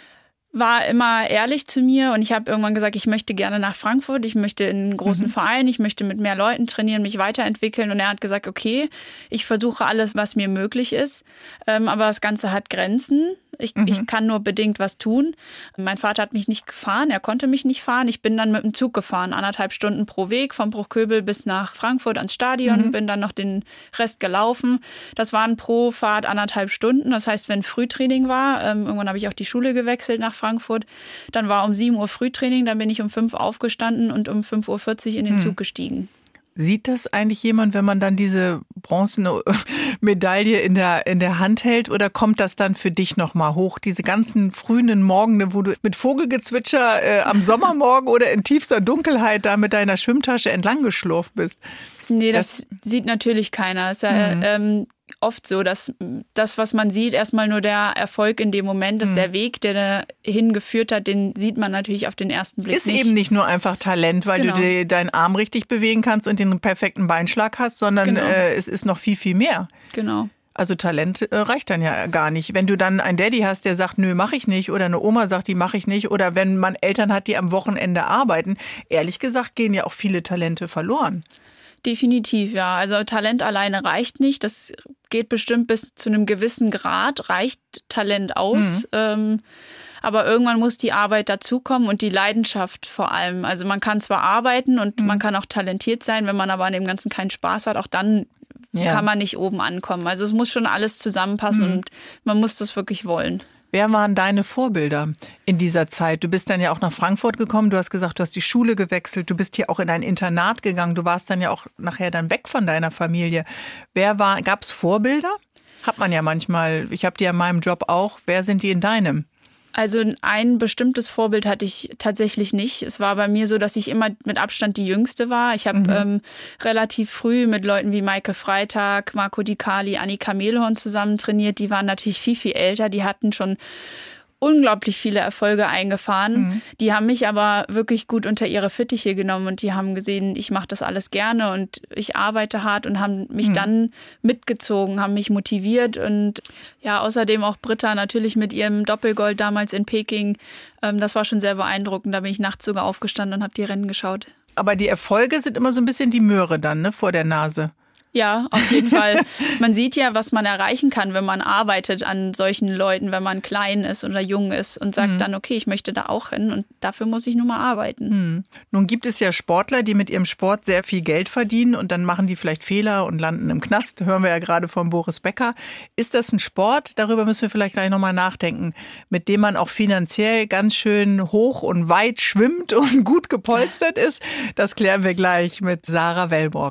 war immer ehrlich zu mir und ich habe irgendwann gesagt, ich möchte gerne nach Frankfurt, ich möchte in einen großen mhm. Verein, ich möchte mit mehr Leuten trainieren, mich weiterentwickeln und er hat gesagt, okay, ich versuche alles, was mir möglich ist, ähm, aber das Ganze hat Grenzen. Ich, mhm. ich kann nur bedingt was tun. Mein Vater hat mich nicht gefahren, er konnte mich nicht fahren. Ich bin dann mit dem Zug gefahren, anderthalb Stunden pro Weg, von Bruchköbel bis nach Frankfurt ans Stadion, mhm. bin dann noch den Rest gelaufen. Das waren pro Fahrt anderthalb Stunden. Das heißt, wenn Frühtraining war, ähm, irgendwann habe ich auch die Schule gewechselt nach Frankfurt, dann war um sieben Uhr Frühtraining, dann bin ich um fünf aufgestanden und um fünf Uhr vierzig in den mhm. Zug gestiegen. Sieht das eigentlich jemand, wenn man dann diese bronzene Medaille in der, in der Hand hält, oder kommt das dann für dich nochmal hoch? Diese ganzen frühen Morgen, wo du mit Vogelgezwitscher äh, am Sommermorgen oder in tiefster Dunkelheit da mit deiner Schwimmtasche entlang geschlurft bist? Nee, das, das sieht natürlich keiner. Es ist ja mhm. ähm, oft so, dass das, was man sieht, erstmal nur der Erfolg in dem Moment ist. Mhm. Der Weg, der dahin geführt hat, den sieht man natürlich auf den ersten Blick ist nicht. Ist eben nicht nur einfach Talent, weil genau. du die, deinen Arm richtig bewegen kannst und den perfekten Beinschlag hast, sondern genau. äh, es ist noch viel, viel mehr. Genau. Also Talent äh, reicht dann ja gar nicht. Wenn du dann einen Daddy hast, der sagt, nö, mache ich nicht, oder eine Oma sagt, die mache ich nicht, oder wenn man Eltern hat, die am Wochenende arbeiten, ehrlich gesagt gehen ja auch viele Talente verloren. Definitiv, ja. Also Talent alleine reicht nicht. Das geht bestimmt bis zu einem gewissen Grad, reicht Talent aus. Mhm. Ähm, aber irgendwann muss die Arbeit dazukommen und die Leidenschaft vor allem. Also man kann zwar arbeiten und mhm. man kann auch talentiert sein, wenn man aber an dem Ganzen keinen Spaß hat, auch dann ja. kann man nicht oben ankommen. Also es muss schon alles zusammenpassen mhm. und man muss das wirklich wollen. Wer waren deine Vorbilder in dieser Zeit? Du bist dann ja auch nach Frankfurt gekommen, du hast gesagt, du hast die Schule gewechselt, du bist hier auch in ein Internat gegangen, du warst dann ja auch nachher dann weg von deiner Familie. Wer war, gab es Vorbilder? Hat man ja manchmal, ich habe die ja in meinem Job auch. Wer sind die in deinem? Also ein bestimmtes Vorbild hatte ich tatsächlich nicht. Es war bei mir so, dass ich immer mit Abstand die Jüngste war. Ich habe mhm. ähm, relativ früh mit Leuten wie Maike Freitag, Marco Di Cali, Annika Mehlhorn zusammen trainiert. Die waren natürlich viel, viel älter. Die hatten schon unglaublich viele Erfolge eingefahren. Mhm. Die haben mich aber wirklich gut unter ihre Fittiche genommen und die haben gesehen, ich mache das alles gerne und ich arbeite hart und haben mich mhm. dann mitgezogen, haben mich motiviert und ja, außerdem auch Britta natürlich mit ihrem Doppelgold damals in Peking. Ähm, das war schon sehr beeindruckend. Da bin ich nachts sogar aufgestanden und habe die Rennen geschaut. Aber die Erfolge sind immer so ein bisschen die Möhre dann, ne, vor der Nase. Ja, auf jeden Fall. Man sieht ja, was man erreichen kann, wenn man arbeitet an solchen Leuten, wenn man klein ist oder jung ist und sagt mhm. dann, okay, ich möchte da auch hin und dafür muss ich nun mal arbeiten. Mhm. Nun gibt es ja Sportler, die mit ihrem Sport sehr viel Geld verdienen und dann machen die vielleicht Fehler und landen im Knast. Hören wir ja gerade von Boris Becker. Ist das ein Sport? Darüber müssen wir vielleicht gleich nochmal nachdenken, mit dem man auch finanziell ganz schön hoch und weit schwimmt und gut gepolstert ist. Das klären wir gleich mit Sarah Wellbrock.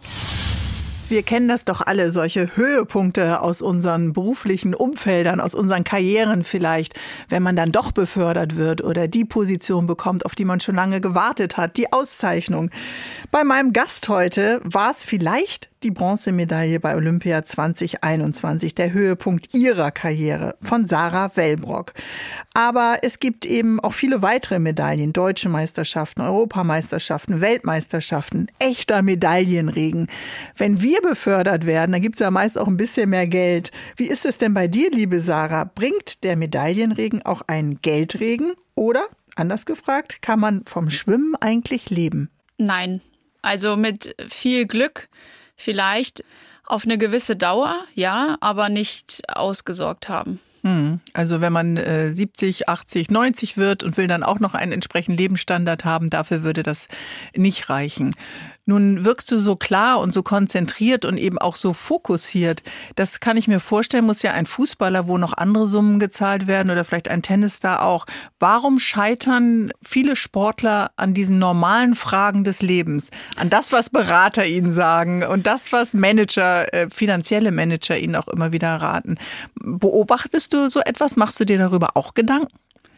Wir kennen das doch alle, solche Höhepunkte aus unseren beruflichen Umfeldern, aus unseren Karrieren vielleicht, wenn man dann doch befördert wird oder die Position bekommt, auf die man schon lange gewartet hat, die Auszeichnung. Bei meinem Gast heute war es vielleicht die Bronzemedaille bei Olympia zwanzig einundzwanzig, der Höhepunkt ihrer Karriere von Sarah Wellbrock. Aber es gibt eben auch viele weitere Medaillen, deutsche Meisterschaften, Europameisterschaften, Weltmeisterschaften, echter Medaillenregen. Wenn wir befördert werden, dann gibt es ja meist auch ein bisschen mehr Geld. Wie ist es denn bei dir, liebe Sarah? Bringt der Medaillenregen auch einen Geldregen? Oder, anders gefragt, kann man vom Schwimmen eigentlich leben? Nein, also mit viel Glück vielleicht auf eine gewisse Dauer, ja, aber nicht ausgesorgt haben. Also wenn man äh, siebzig, achtzig, neunzig wird und will dann auch noch einen entsprechenden Lebensstandard haben, dafür würde das nicht reichen. Nun wirkst du so klar und so konzentriert und eben auch so fokussiert. Das kann ich mir vorstellen, muss ja ein Fußballer, wo noch andere Summen gezahlt werden oder vielleicht ein Tennisstar auch. Warum scheitern viele Sportler an diesen normalen Fragen des Lebens? An das, was Berater ihnen sagen und das, was Manager, äh, finanzielle Manager ihnen auch immer wieder raten. Beobachtest du so etwas? Machst du dir darüber auch Gedanken?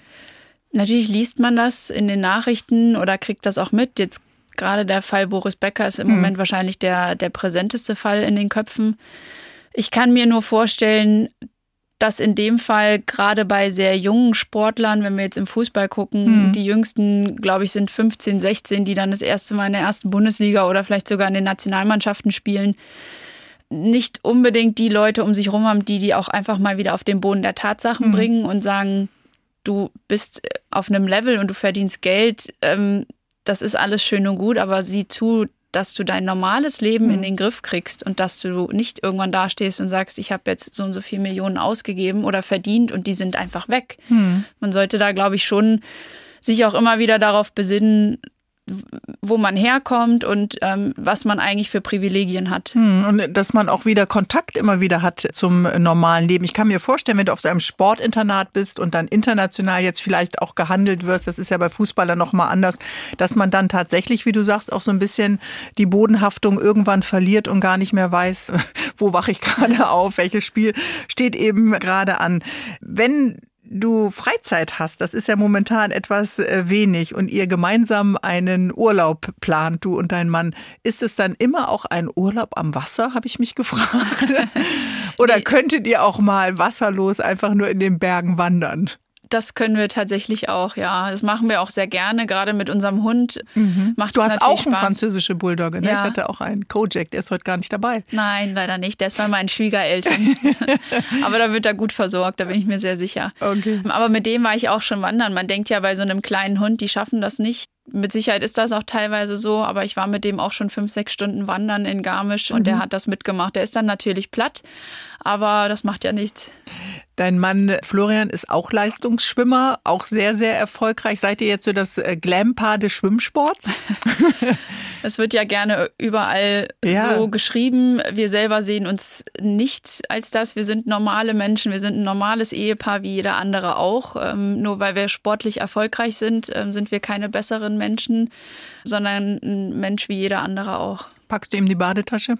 Natürlich liest man das in den Nachrichten oder kriegt das auch mit. Jetzt gerade der Fall Boris Becker ist im mhm. Moment wahrscheinlich der, der präsenteste Fall in den Köpfen. Ich kann mir nur vorstellen, dass in dem Fall gerade bei sehr jungen Sportlern, wenn wir jetzt im Fußball gucken, mhm. die jüngsten, glaube ich, sind fünfzehn, sechzehn, die dann das erste Mal in der ersten Bundesliga oder vielleicht sogar in den Nationalmannschaften spielen, nicht unbedingt die Leute um sich herum haben, die die auch einfach mal wieder auf den Boden der Tatsachen mhm. bringen und sagen, du bist auf einem Level und du verdienst Geld, ähm, das ist alles schön und gut, aber sieh zu, dass du dein normales Leben mhm. in den Griff kriegst und dass du nicht irgendwann dastehst und sagst, ich habe jetzt so und so viele Millionen ausgegeben oder verdient und die sind einfach weg. Mhm. Man sollte da, glaube ich, schon sich auch immer wieder darauf besinnen, wo man herkommt und ähm, was man eigentlich für Privilegien hat. Hm, und dass man auch wieder Kontakt immer wieder hat zum normalen Leben. Ich kann mir vorstellen, wenn du auf so einem Sportinternat bist und dann international jetzt vielleicht auch gehandelt wirst, das ist ja bei Fußballern noch mal anders, dass man dann tatsächlich, wie du sagst, auch so ein bisschen die Bodenhaftung irgendwann verliert und gar nicht mehr weiß, wo wache ich gerade auf, welches Spiel steht eben gerade an. Wenn du Freizeit hast, das ist ja momentan etwas wenig und ihr gemeinsam einen Urlaub plant, du und dein Mann, ist es dann immer auch ein Urlaub am Wasser, habe ich mich gefragt? Oder nee. Könntet ihr auch mal wasserlos einfach nur in den Bergen wandern? Das können wir tatsächlich auch, ja. Das machen wir auch sehr gerne, gerade mit unserem Hund. Mhm. Macht du es hast auch Spaß. Einen französische Bulldogge, ne? Ja. Ich hatte auch einen Kojak, der ist heute gar nicht dabei. Nein, leider nicht. Der ist bei meinen Schwiegereltern. Aber da wird er gut versorgt, da bin ich mir sehr sicher. Okay. Aber mit dem war ich auch schon wandern. Man denkt ja bei so einem kleinen Hund, die schaffen das nicht. Mit Sicherheit ist das auch teilweise so, aber ich war mit dem auch schon fünf, sechs Stunden wandern in Garmisch und mhm. der hat das mitgemacht. Der ist dann natürlich platt, aber das macht ja nichts. Dein Mann Florian ist auch Leistungsschwimmer, auch sehr, sehr erfolgreich. Seid ihr jetzt so das Glam-Paar des Schwimmsports? Es wird ja gerne überall ja. so geschrieben. Wir selber sehen uns nicht als das. Wir sind normale Menschen, wir sind ein normales Ehepaar wie jeder andere auch. Ähm, nur weil wir sportlich erfolgreich sind, ähm, sind wir keine besseren Menschen, sondern ein Mensch wie jeder andere auch. Packst du ihm die Badetasche?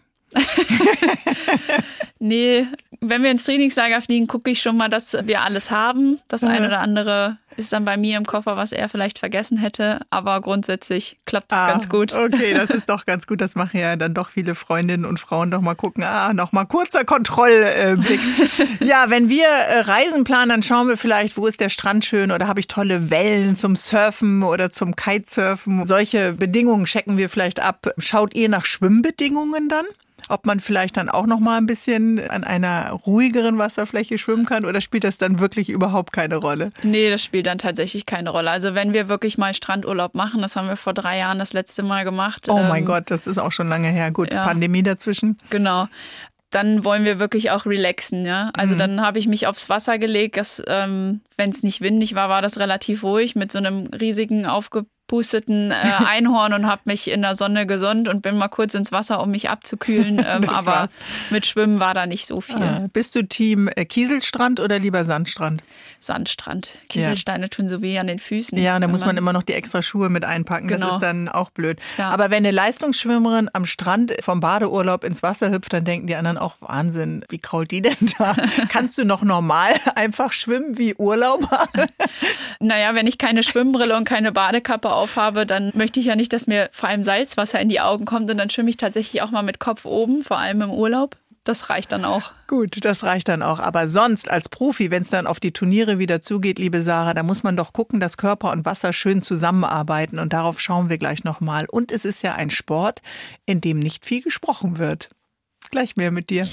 Nee, wenn wir ins Trainingslager fliegen, gucke ich schon mal, dass wir alles haben. Das eine oder andere ist dann bei mir im Koffer, was er vielleicht vergessen hätte. Aber grundsätzlich klappt es ah, ganz gut. Okay, das ist doch ganz gut. Das machen ja dann doch viele Freundinnen und Frauen doch mal gucken. Ah, noch mal kurzer Kontrollblick. Ja, wenn wir Reisen planen, dann schauen wir vielleicht, wo ist der Strand schön oder habe ich tolle Wellen zum Surfen oder zum Kitesurfen. Solche Bedingungen checken wir vielleicht ab. Schaut ihr nach Schwimmbedingungen dann? Ob man vielleicht dann auch noch mal ein bisschen an einer ruhigeren Wasserfläche schwimmen kann oder spielt das dann wirklich überhaupt keine Rolle? Nee, das spielt dann tatsächlich keine Rolle. Also wenn wir wirklich mal Strandurlaub machen, das haben wir vor drei Jahren das letzte Mal gemacht. Oh mein ähm, Gott, das ist auch schon lange her. Gut, ja. Pandemie dazwischen. Genau. Dann wollen wir wirklich auch relaxen, ja. Also mhm. dann habe ich mich aufs Wasser gelegt. Das, ähm, wenn es nicht windig war, war das relativ ruhig mit so einem riesigen aufgepusteten äh, Einhorn und habe mich in der Sonne gesonnt und bin mal kurz ins Wasser, um mich abzukühlen. Ähm, aber war's. Mit Schwimmen war da nicht so viel. Ah, bist du Team Kieselstrand oder lieber Sandstrand? Sandstrand. Kieselsteine ja. tun so weh an den Füßen. Ja, und da muss man, man immer noch die extra Schuhe mit einpacken. Genau. Das ist dann auch blöd. Ja. Aber wenn eine Leistungsschwimmerin am Strand vom Badeurlaub ins Wasser hüpft, dann denken die anderen auch, Wahnsinn, wie krault die denn da? Kannst du noch normal einfach schwimmen wie Urlauber? Naja, wenn ich keine Schwimmbrille und keine Badekappe aufhabe, dann möchte ich ja nicht, dass mir vor allem Salzwasser in die Augen kommt und dann schwimme ich tatsächlich auch mal mit Kopf oben, vor allem im Urlaub. Das reicht dann auch. Gut, das reicht dann auch. Aber sonst als Profi, wenn es dann auf die Turniere wieder zugeht, liebe Sarah, da muss man doch gucken, dass Körper und Wasser schön zusammenarbeiten. Und darauf schauen wir gleich nochmal. Und es ist ja ein Sport, in dem nicht viel gesprochen wird. Gleich mehr mit dir.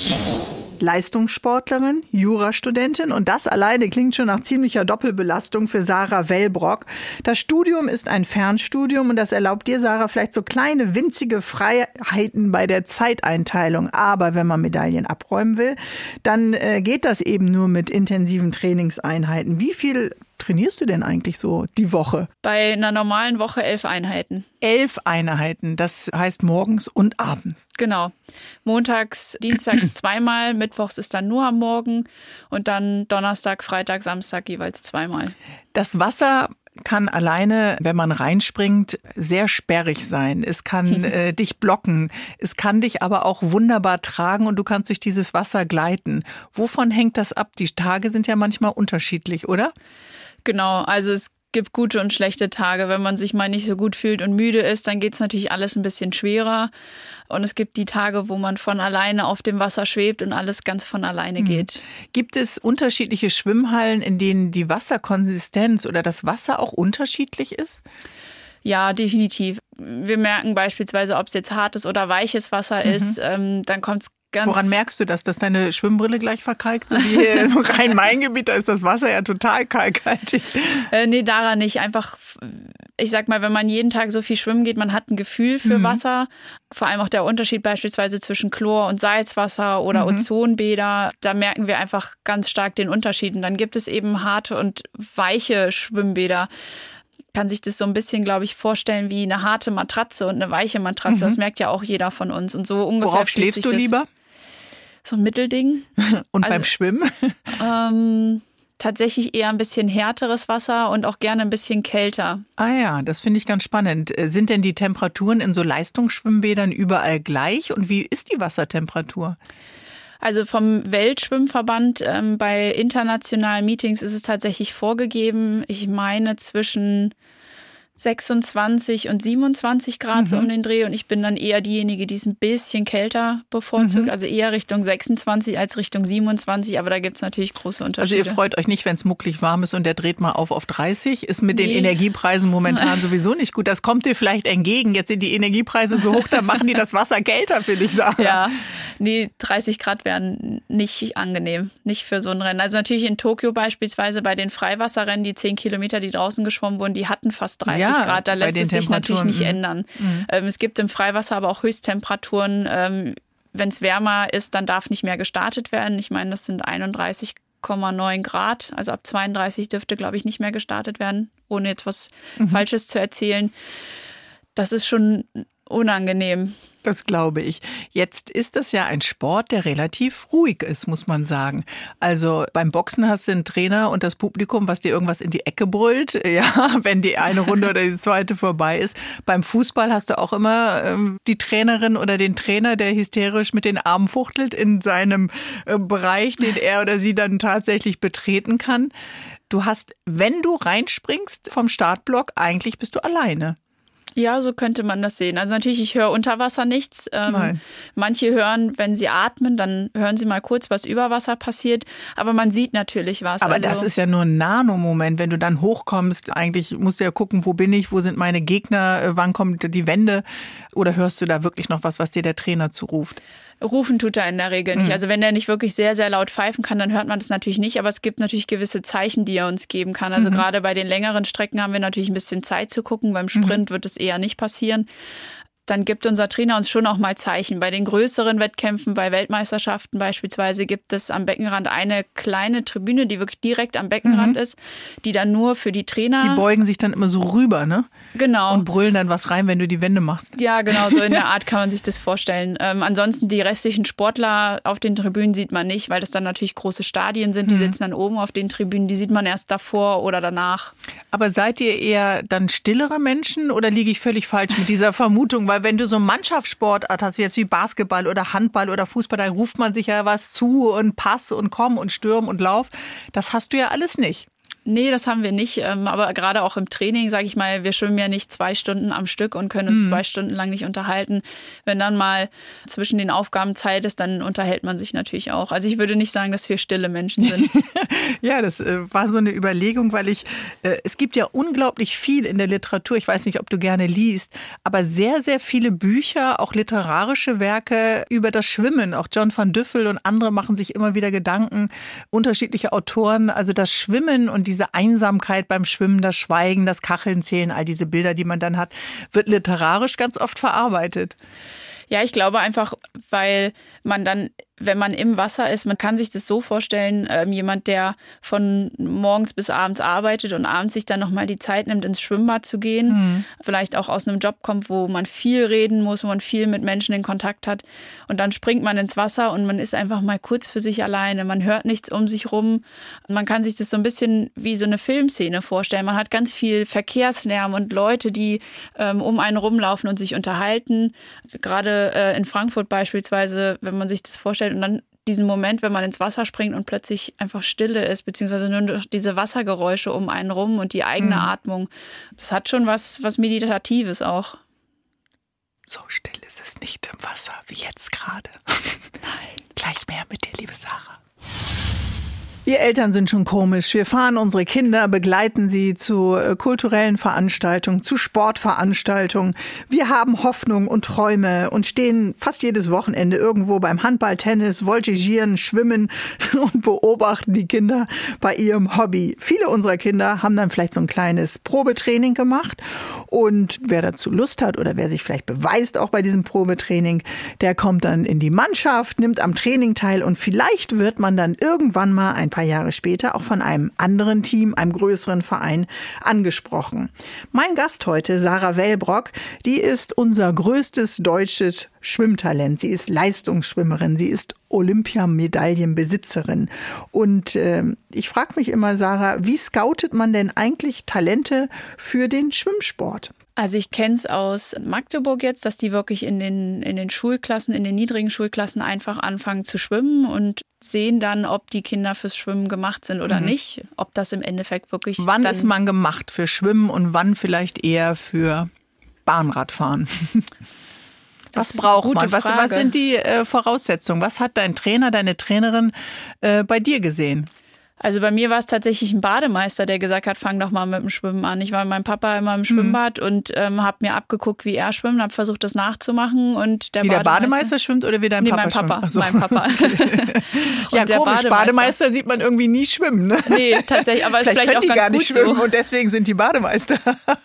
Leistungssportlerin, Jurastudentin und das alleine klingt schon nach ziemlicher Doppelbelastung für Sarah Wellbrock. Das Studium ist ein Fernstudium und das erlaubt dir, Sarah, vielleicht so kleine, winzige Freiheiten bei der Zeiteinteilung. Aber wenn man Medaillen abräumen will, dann äh, geht das eben nur mit intensiven Trainingseinheiten. Wie viel trainierst du denn eigentlich so die Woche? Bei einer normalen Woche elf Einheiten. Elf Einheiten, das heißt morgens und abends. Genau. Montags, dienstags zweimal, mittwochs ist dann nur am Morgen und dann Donnerstag, Freitag, Samstag jeweils zweimal. Das Wasser kann alleine, wenn man reinspringt, sehr sperrig sein. Es kann äh, dich blocken. Es kann dich aber auch wunderbar tragen und du kannst durch dieses Wasser gleiten. Wovon hängt das ab? Die Tage sind ja manchmal unterschiedlich, oder? Genau, also es gibt gute und schlechte Tage. Wenn man sich mal nicht so gut fühlt und müde ist, dann geht es natürlich alles ein bisschen schwerer. Und es gibt die Tage, wo man von alleine auf dem Wasser schwebt und alles ganz von alleine geht. Gibt es unterschiedliche Schwimmhallen, in denen die Wasserkonsistenz oder das Wasser auch unterschiedlich ist? Ja, definitiv. Wir merken beispielsweise, ob es jetzt hartes oder weiches Wasser mhm. ist. Ähm, dann kommt es ganz... Woran merkst du das, dass deine Schwimmbrille gleich verkalkt? So wie hier im Rhein-Main-Gebiet, da ist das Wasser ja total kalkhaltig. Äh, nee, daran nicht. Einfach, ich sag mal, wenn man jeden Tag so viel schwimmen geht, man hat ein Gefühl für mhm. Wasser. Vor allem auch der Unterschied beispielsweise zwischen Chlor- und Salzwasser oder mhm. Ozonbäder. Da merken wir einfach ganz stark den Unterschied. Und dann gibt es eben harte und weiche Schwimmbäder. Kann sich das so ein bisschen, glaube ich, vorstellen wie eine harte Matratze und eine weiche Matratze. Mhm. Das merkt ja auch jeder von uns. Und so ungefähr. Worauf schläfst du lieber? So ein Mittelding. Und also, beim Schwimmen? Ähm, tatsächlich eher ein bisschen härteres Wasser und auch gerne ein bisschen kälter. Ah ja, das finde ich ganz spannend. Sind denn die Temperaturen in so Leistungsschwimmbädern überall gleich? Und wie ist die Wassertemperatur? Also vom Weltschwimmverband ähm, bei internationalen Meetings ist es tatsächlich vorgegeben, ich meine zwischen sechsundzwanzig und siebenundzwanzig Grad mhm. so um den Dreh. Und ich bin dann eher diejenige, die es ein bisschen kälter bevorzugt. Mhm. Also eher Richtung sechsundzwanzig als Richtung siebenundzwanzig. Aber da gibt es natürlich große Unterschiede. Also ihr freut euch nicht, wenn es mucklig warm ist und der dreht mal auf auf dreißig. Ist mit nee. den Energiepreisen momentan sowieso nicht gut. Das kommt dir vielleicht entgegen. Jetzt sind die Energiepreise so hoch, da machen die das Wasser kälter, will ich sagen. Ja, nee, dreißig Grad wären nicht angenehm. Nicht für so ein Rennen. Also natürlich in Tokio beispielsweise bei den Freiwasserrennen, die zehn Kilometer, die draußen geschwommen wurden, die hatten fast dreißig Ja, Grad, da lässt es sich natürlich nicht ändern. Mhm. Ähm, es gibt im Freiwasser aber auch Höchsttemperaturen. Ähm, wenn es wärmer ist, dann darf nicht mehr gestartet werden. Ich meine, das sind einunddreißig Komma neun Grad. Also ab zweiunddreißig dürfte, glaube ich, nicht mehr gestartet werden, ohne jetzt was mhm. Falsches zu erzählen. Das ist schon unangenehm. Das glaube ich. Jetzt ist das ja ein Sport, der relativ ruhig ist, muss man sagen. Also beim Boxen hast du einen Trainer und das Publikum, was dir irgendwas in die Ecke brüllt, ja, wenn die eine Runde oder die zweite vorbei ist. Beim Fußball hast du auch immer ähm, die Trainerin oder den Trainer, der hysterisch mit den Armen fuchtelt in seinem äh, Bereich, den er oder sie dann tatsächlich betreten kann. Du hast, wenn du reinspringst vom Startblock, eigentlich bist du alleine. Ja, so könnte man das sehen. Also natürlich, ich höre unter Wasser nichts. Ähm, manche hören, wenn sie atmen, dann hören sie mal kurz, was über Wasser passiert. Aber man sieht natürlich was. Aber also, das ist ja nur ein Nanomoment. Wenn du dann hochkommst, eigentlich musst du ja gucken, wo bin ich, wo sind meine Gegner, wann kommt die Wende? Oder hörst du da wirklich noch was, was dir der Trainer zuruft? Rufen tut er in der Regel nicht. Also wenn der nicht wirklich sehr, sehr laut pfeifen kann, dann hört man das natürlich nicht. Aber es gibt natürlich gewisse Zeichen, die er uns geben kann. Also mhm. gerade bei den längeren Strecken haben wir natürlich ein bisschen Zeit zu gucken. Beim Sprint mhm. wird es eher nicht passieren. Dann gibt unser Trainer uns schon auch mal Zeichen. Bei den größeren Wettkämpfen, bei Weltmeisterschaften beispielsweise, gibt es am Beckenrand eine kleine Tribüne, die wirklich direkt am Beckenrand mhm. ist, die dann nur für die Trainer... Die beugen sich dann immer so rüber, ne? Genau. Und brüllen dann was rein, wenn du die Wände machst. Ja, genau, so in der Art kann man sich das vorstellen. Ähm, ansonsten die restlichen Sportler auf den Tribünen sieht man nicht, weil das dann natürlich große Stadien sind. Die mhm. sitzen dann oben auf den Tribünen, die sieht man erst davor oder danach. Aber seid ihr eher dann stillere Menschen oder liege ich völlig falsch mit dieser Vermutung? Weil wenn du so einen Mannschaftssportart hast, wie jetzt wie Basketball oder Handball oder Fußball, da ruft man sich ja was zu und Pass und Komm und Stürm und Lauf. Das hast du ja alles nicht. Nee, das haben wir nicht. Aber gerade auch im Training, sage ich mal, wir schwimmen ja nicht zwei Stunden am Stück und können uns mhm. zwei Stunden lang nicht unterhalten. Wenn dann mal zwischen den Aufgaben Zeit ist, dann unterhält man sich natürlich auch. Also ich würde nicht sagen, dass wir stille Menschen sind. Ja, das äh, war so eine Überlegung, weil ich, äh, es gibt ja unglaublich viel in der Literatur. Ich weiß nicht, ob du gerne liest, aber sehr, sehr viele Bücher, auch literarische Werke über das Schwimmen. Auch John van Düffel und andere machen sich immer wieder Gedanken, unterschiedliche Autoren. Also das Schwimmen und die diese Einsamkeit beim Schwimmen, das Schweigen, das Kacheln zählen, all diese Bilder, die man dann hat, wird literarisch ganz oft verarbeitet. Ja, ich glaube einfach, weil man dann, wenn man im Wasser ist, man kann sich das so vorstellen, ähm, jemand, der von morgens bis abends arbeitet und abends sich dann nochmal die Zeit nimmt, ins Schwimmbad zu gehen, mhm. vielleicht auch aus einem Job kommt, wo man viel reden muss, wo man viel mit Menschen in Kontakt hat und dann springt man ins Wasser und man ist einfach mal kurz für sich alleine, man hört nichts um sich rum. Man kann sich das so ein bisschen wie so eine Filmszene vorstellen. Man hat ganz viel Verkehrslärm und Leute, die ähm, um einen rumlaufen und sich unterhalten. Gerade äh, in Frankfurt beispielsweise, wenn man sich das vorstellt, und dann diesen Moment, wenn man ins Wasser springt und plötzlich einfach Stille ist, beziehungsweise nur noch diese Wassergeräusche um einen rum und die eigene mhm. Atmung. Das hat schon was, was Meditatives auch. So still ist es nicht im Wasser wie jetzt gerade. Nein. Gleich mehr mit dir, liebe Sarah. Wir Eltern sind schon komisch. Wir fahren unsere Kinder, begleiten sie zu äh, kulturellen Veranstaltungen, zu Sportveranstaltungen. Wir haben Hoffnung und Träume und stehen fast jedes Wochenende irgendwo beim Handball, Tennis, Voltigieren, Schwimmen und beobachten die Kinder bei ihrem Hobby. Viele unserer Kinder haben dann vielleicht so ein kleines Probetraining gemacht und wer dazu Lust hat oder wer sich vielleicht beweist auch bei diesem Probetraining, der kommt dann in die Mannschaft, nimmt am Training teil und vielleicht wird man dann irgendwann mal ein paar Jahre später auch von einem anderen Team, einem größeren Verein angesprochen. Mein Gast heute, Sarah Wellbrock, die ist unser größtes deutsches Schwimmtalent. Sie ist Leistungsschwimmerin, sie ist Olympiamedaillenbesitzerin. Und äh, ich frage mich immer, Sarah, wie scoutet man denn eigentlich Talente für den Schwimmsport? Also ich kenne es aus Magdeburg jetzt, dass die wirklich in den, in den Schulklassen, in den niedrigen Schulklassen einfach anfangen zu schwimmen und sehen dann, ob die Kinder fürs Schwimmen gemacht sind oder mhm. nicht. Ob das im Endeffekt wirklich... Wann dann ist man gemacht für Schwimmen und wann vielleicht eher für Bahnradfahren? Was braucht man? Was, was sind die äh, Voraussetzungen? Was hat dein Trainer, deine Trainerin äh, bei dir gesehen? Also bei mir war es tatsächlich ein Bademeister, der gesagt hat, fang doch mal mit dem Schwimmen an. Ich war mit meinem Papa immer im Schwimmbad mhm. und ähm, habe mir abgeguckt, wie er schwimmt, habe versucht, das nachzumachen. Und der wie Bademeister, der Bademeister schwimmt oder wie dein nee, Papa mein Papa, schwimmt? Ach so. mein Papa. Ja, der komisch, Bademeister, Bademeister sieht man irgendwie nie schwimmen. Ne? Nee, tatsächlich, aber es ist vielleicht, vielleicht auch die ganz gar nicht gut schwimmen so. Und deswegen sind die Bademeister.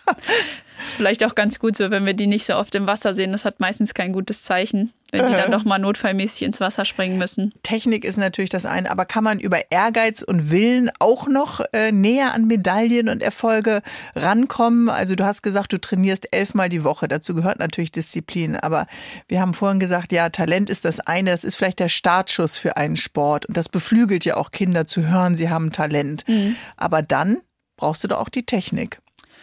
Ist vielleicht auch ganz gut so, wenn wir die nicht so oft im Wasser sehen. Das hat meistens kein gutes Zeichen, wenn die dann doch mal notfallmäßig ins Wasser springen müssen. Technik ist natürlich das eine, aber kann man über Ehrgeiz und Willen auch noch äh, näher an Medaillen und Erfolge rankommen? Also du hast gesagt, du trainierst elfmal die Woche. Dazu gehört natürlich Disziplin. Aber wir haben vorhin gesagt, ja, Talent ist das eine. Das ist vielleicht der Startschuss für einen Sport. Und das beflügelt ja auch Kinder zu hören, sie haben Talent. Mhm. Aber dann brauchst du doch auch die Technik.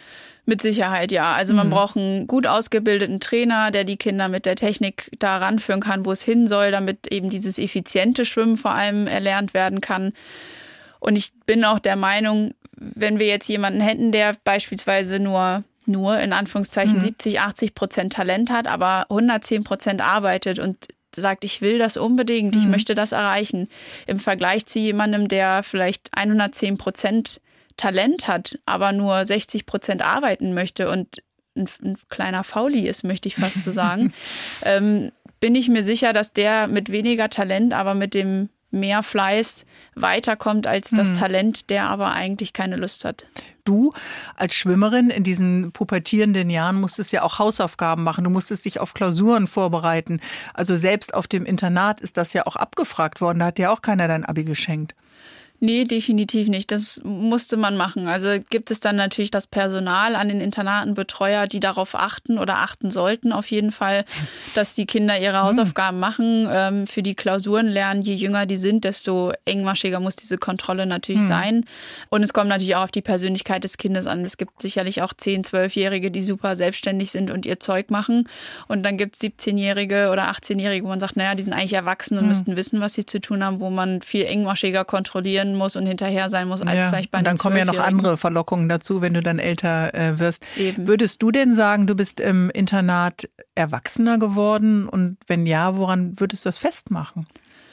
Mit Sicherheit, ja. Also man mhm. braucht einen gut ausgebildeten Trainer, der die Kinder mit der Technik da ranführen kann, wo es hin soll, damit eben dieses effiziente Schwimmen vor allem erlernt werden kann. Und ich bin auch der Meinung, wenn wir jetzt jemanden hätten, der beispielsweise nur, nur in Anführungszeichen mhm. siebzig, achtzig Prozent Talent hat, aber hundertzehn Prozent arbeitet und sagt, ich will das unbedingt, mhm. ich möchte das erreichen. Im Vergleich zu jemandem, der vielleicht hundertzehn Prozent Talent hat, aber nur sechzig Prozent arbeiten möchte und ein, ein kleiner Fauli ist, möchte ich fast so sagen, ähm, bin ich mir sicher, dass der mit weniger Talent, aber mit dem mehr Fleiß weiterkommt als das mhm. Talent, der aber eigentlich keine Lust hat. Du als Schwimmerin in diesen pubertierenden Jahren musstest ja auch Hausaufgaben machen. Du musstest dich auf Klausuren vorbereiten. Also selbst auf dem Internat ist das ja auch abgefragt worden. Da hat dir auch keiner dein Abi geschenkt. Nee, definitiv nicht. Das musste man machen. Also gibt es dann natürlich das Personal an den Internaten, Betreuer, die darauf achten oder achten sollten auf jeden Fall, dass die Kinder ihre Hausaufgaben machen, ähm, für die Klausuren lernen. Je jünger die sind, desto engmaschiger muss diese Kontrolle natürlich hm. sein. Und es kommt natürlich auch auf die Persönlichkeit des Kindes an. Es gibt sicherlich auch zehn-, zwölfjährige, die super selbstständig sind und ihr Zeug machen. Und dann gibt es siebzehnjährige oder achtzehnjährige, wo man sagt, naja, die sind eigentlich erwachsen und hm. müssten wissen, was sie zu tun haben, wo man viel engmaschiger kontrollieren muss und hinterher sein muss, als ja, vielleicht bei und einem dann kommen ja noch andere Verlockungen dazu, wenn du dann älter äh, wirst. Eben. Würdest du denn sagen, du bist im Internat erwachsener geworden? Und wenn ja, woran würdest du das festmachen?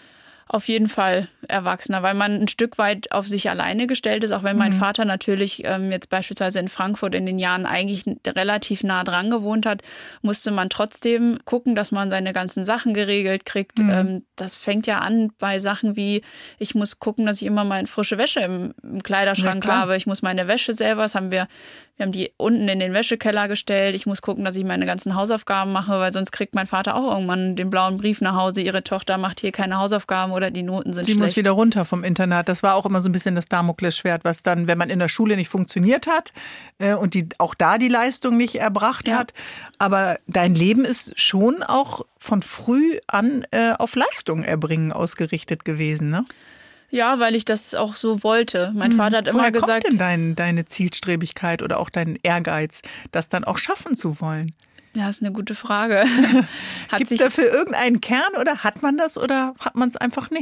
Auf jeden Fall erwachsener, weil man ein Stück weit auf sich alleine gestellt ist, auch wenn mein mhm. Vater natürlich ähm, jetzt beispielsweise in Frankfurt in den Jahren eigentlich relativ nah dran gewohnt hat, musste man trotzdem gucken, dass man seine ganzen Sachen geregelt kriegt. Mhm. Ähm, das fängt ja an bei Sachen wie, ich muss gucken, dass ich immer meine frische Wäsche im, im Kleiderschrank ja, habe. Ich muss meine Wäsche selber, das haben wir Wir haben die unten in den Wäschekeller gestellt. Ich muss gucken, dass ich meine ganzen Hausaufgaben mache, weil sonst kriegt mein Vater auch irgendwann den blauen Brief nach Hause. Ihre Tochter macht hier keine Hausaufgaben oder die Noten sind Sie schlecht. muss wieder runter vom Internat. Das war auch immer so ein bisschen das Damoklesschwert, was dann, wenn man in der Schule nicht funktioniert hat äh, und die auch da die Leistung nicht erbracht ja. hat. Aber dein Leben ist schon auch von früh an äh, auf Leistung erbringen ausgerichtet gewesen, ne? Ja, weil ich das auch so wollte. Mein hm. Vater hat immer Woher gesagt... kommt denn dein, deine Zielstrebigkeit oder auch dein Ehrgeiz, das dann auch schaffen zu wollen? Ja, das ist eine gute Frage. Gibt es dafür irgendeinen Kern oder hat man das oder hat man es einfach nicht?